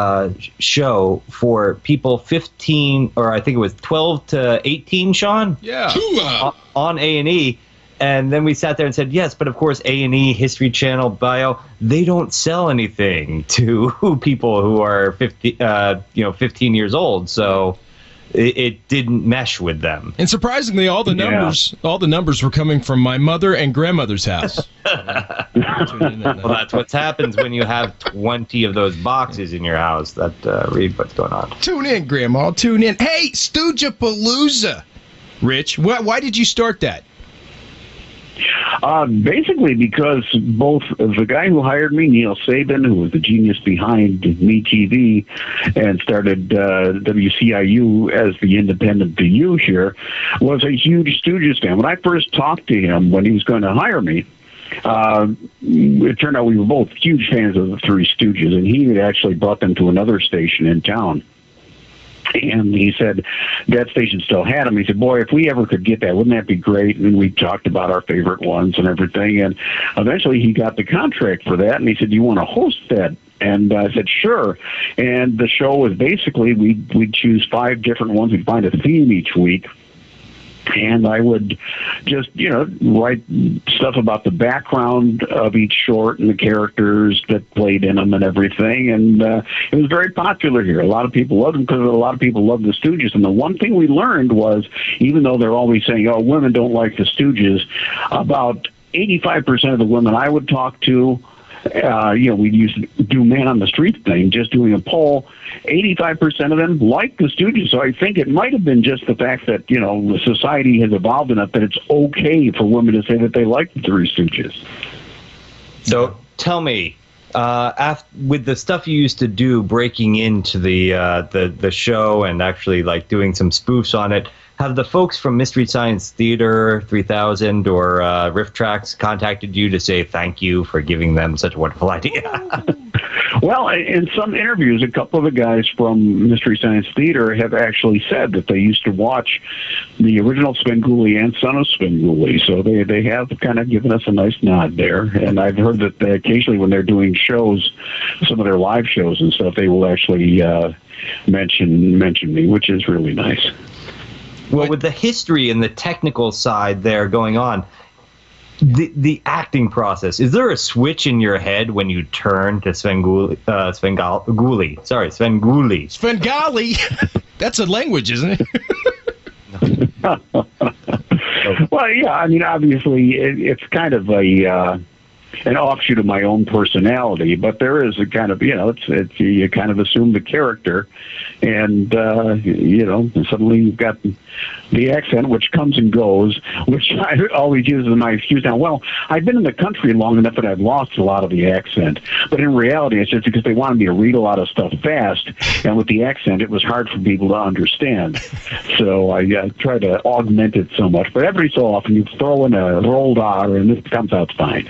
show for people 15, or I think it was 12 to 18, Sean? Yeah. On A&E. And then we sat there and said, yes, but of course A&E, History Channel, Bio, they don't sell anything to people who are 15 years old. So it didn't mesh with them. And surprisingly, all the numbers were coming from my mother and grandmother's house. Well, that's what happens when you have 20 of those boxes in your house. Read what's going on. Tune in, Grandma. Tune in. Hey, Stoojapalooza, Rich. Why did you start that? Basically because both the guy who hired me, Neil Sabin, who was the genius behind MeTV and started WCIU as the independent to you here, was a huge Stooges fan. When I first talked to him when he was going to hire me, it turned out we were both huge fans of the Three Stooges, and he had actually brought them to another station in town. And he said that station still had him. He said, boy, if we ever could get that, wouldn't that be great? And we talked about our favorite ones and everything. And eventually he got the contract for that. And he said, do you want to host that? And I said, sure. And the show was basically, we'd choose 5 different ones. We'd find a theme each week. And I would just, write stuff about the background of each short and the characters that played in them and everything. And it was very popular here. A lot of people loved them because a lot of people loved the Stooges. And the one thing we learned was, even though they're always saying, oh, women don't like the Stooges, about 85% of the women I would talk to, we used to do man on the street thing, just doing a poll. 85% of them like the Stooges. So I think it might have been just the fact that, the society has evolved enough that it's okay for women to say that they like the Three Stooges. So tell me, with the stuff you used to do, breaking into the show and actually like doing some spoofs on it, have the folks from Mystery Science Theater 3000 or Riff Tracks contacted you to say thank you for giving them such a wonderful idea? Well, in some interviews, a couple of the guys from Mystery Science Theater have actually said that they used to watch the original Svengoolie and Son of Svengoolie, so they have kind of given us a nice nod there. And I've heard that occasionally when they're doing shows, some of their live shows and stuff, they will actually mention me, which is really nice. Well, with the history and the technical side there going on, the acting process, is there a switch in your head when you turn to Svengali? Svengali? That's a language, isn't it? Well, yeah, I mean, obviously, it's kind of an offshoot of my own personality, but there is a kind of, it's you kind of assume the character, and suddenly you've got the accent, which comes and goes, which I always use as my excuse now. Well, I've been in the country long enough that I've lost a lot of the accent, but in reality, it's just because they wanted me to read a lot of stuff fast, and with the accent, it was hard for people to understand. So I try to augment it so much, but every so often you throw in a rolled R, and it comes out fine.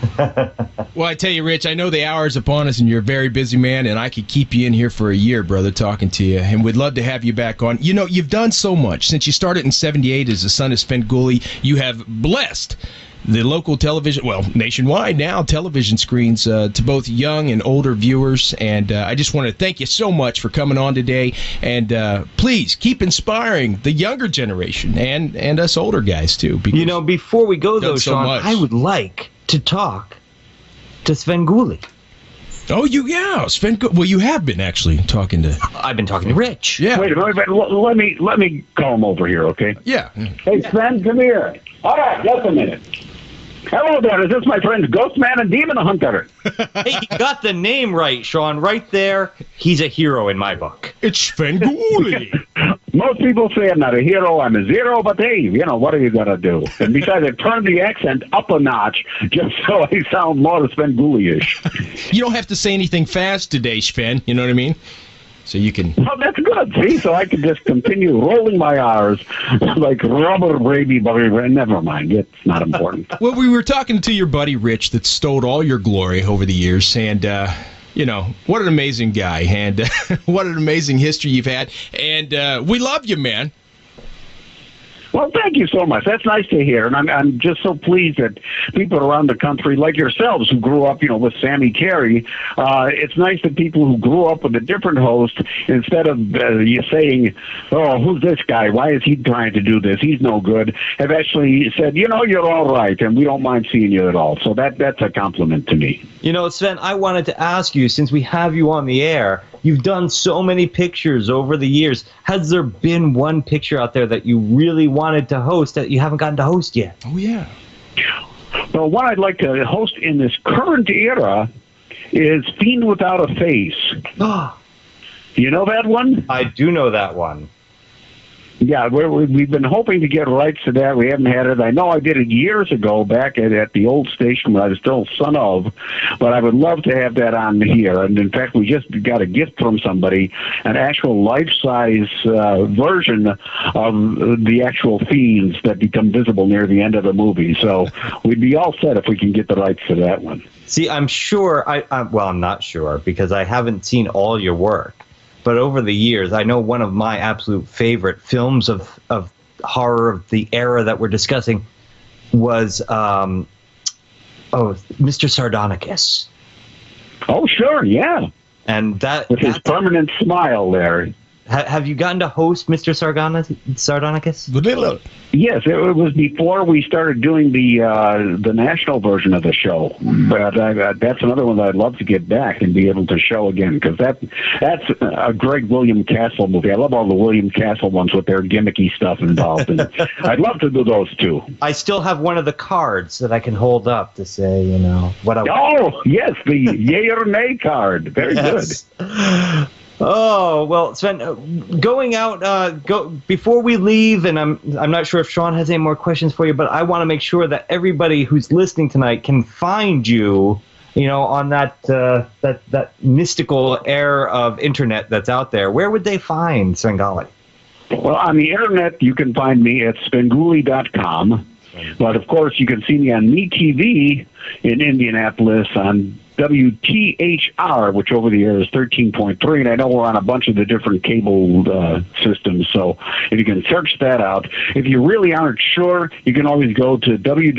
Well, I tell you, Rich, I know the hour is upon us, and you're a very busy man, and I could keep you in here for a year, brother, talking to you, and we'd love to have you back on. You've done so much. Since you started in 78 as the son of Svengoolie, you have blessed the local television, well, nationwide now, television screens to both young and older viewers, and I just want to thank you so much for coming on today, and please keep inspiring the younger generation and us older guys, too. Before we go, though, Sean, I would like to talk to Svengoolie. Oh, Svengoolie. Well, you have been actually talking to... I've been talking to Rich. Yeah. Wait, let me call him over here, okay? Yeah. Hey, Sven, come here. All right, just a minute. Hello there, is this my friend Ghostman and Demon Hunter? Hey, you got the name right, Sean. Right there, he's a hero in my book. It's Svengoolie. Most people say I'm not a hero, I'm a zero, but hey, what are you going to do? And besides, I turned the accent up a notch just so I sound more Svengoolie-ish. You don't have to say anything fast today, Sven, you know what I mean? So you can... Oh, that's good. See, so I can just continue rolling my R's like rubber baby. Never mind. It's not important. Well, we were talking to your buddy Rich that stole all your glory over the years, and, what an amazing guy, and what an amazing history you've had, and we love you, man. Well, thank you so much. That's nice to hear, and I'm just so pleased that people around the country like yourselves who grew up, with Sammy Carey. It's nice that people who grew up with a different host, instead of you saying, "Oh, who's this guy? Why is he trying to do this? He's no good," have actually said, "You're all right, and we don't mind seeing you at all." So that's a compliment to me. Sven, I wanted to ask you, since we have you on the air, you've done so many pictures over the years. Has there been one picture out there that you really wanted to host that you haven't gotten to host yet? Oh, yeah. Well, what I'd like to host in this current era is Fiend Without a Face. You know that one? I do know that one. Yeah, we've been hoping to get rights to that. We haven't had it. I know I did it years ago back at the old station when I was still son of, but I would love to have that on here. And in fact, we just got a gift from somebody, an actual life-size version of the actual fiends that become visible near the end of the movie. So we'd be all set if we can get the rights to that one. See, I'm sure, I'm not sure because I haven't seen all your work. But over the years, I know one of my absolute favorite films of horror of the era that we're discussing was Mr. Sardonicus. Oh, sure, yeah. And with his permanent smile there. Have you gotten to host Mr. Sardonicus? Yes, it was before we started doing the national version of the show. But that's another one that I'd love to get back and be able to show again, because that's a great William Castle movie. I love all the William Castle ones with their gimmicky stuff involved. And I'd love to do those too. I still have one of the cards that I can hold up to say, what I... Oh, yes, the yay or nay card. Very good. Oh, well, Sven, going out, before we leave, and I'm not sure if Sean has any more questions for you, but I want to make sure that everybody who's listening tonight can find you, on that mystical air of internet that's out there. Where would they find Svengali? Well, on the internet, you can find me at Svengoolie.com. But, of course, you can see me on MeTV in Indianapolis on WTHR, which over the air is 13.3, and I know we're on a bunch of the different cable systems, so if you can search that out. If you really aren't sure, you can always go to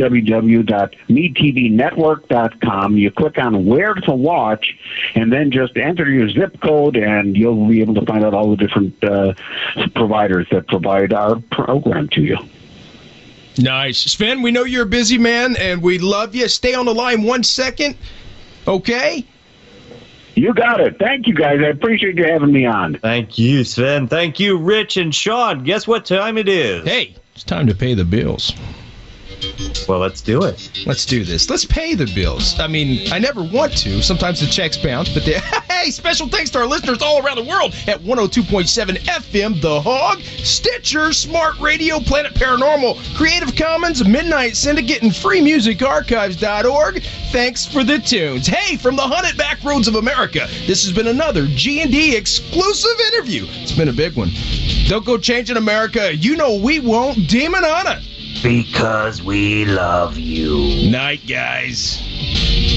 www.metvnetwork.com. You click on where to watch, and then just enter your zip code, and you'll be able to find out all the different providers that provide our program to you. Nice. Sven, we know you're a busy man, and we love you. Stay on the line 1 second. Okay? You got it. Thank you, guys. I appreciate you having me on. Thank you, Sven. Thank you, Rich and Sean. Guess what time it is? Hey, it's time to pay the bills. Well, let's do it. Let's do this. Let's pay the bills. I mean, I never want to. Sometimes the checks bounce, but hey, special thanks to our listeners all around the world at 102.7 FM, The Hog, Stitcher, Smart Radio, Planet Paranormal, Creative Commons, Midnight Syndicate, and freemusicarchives.org. Thanks for the tunes. Hey, from the Haunted Backroads of America, this has been another G&D exclusive interview. It's been a big one. Don't go changing America. You know we won't. Demon on it. Because we love you. Night, guys.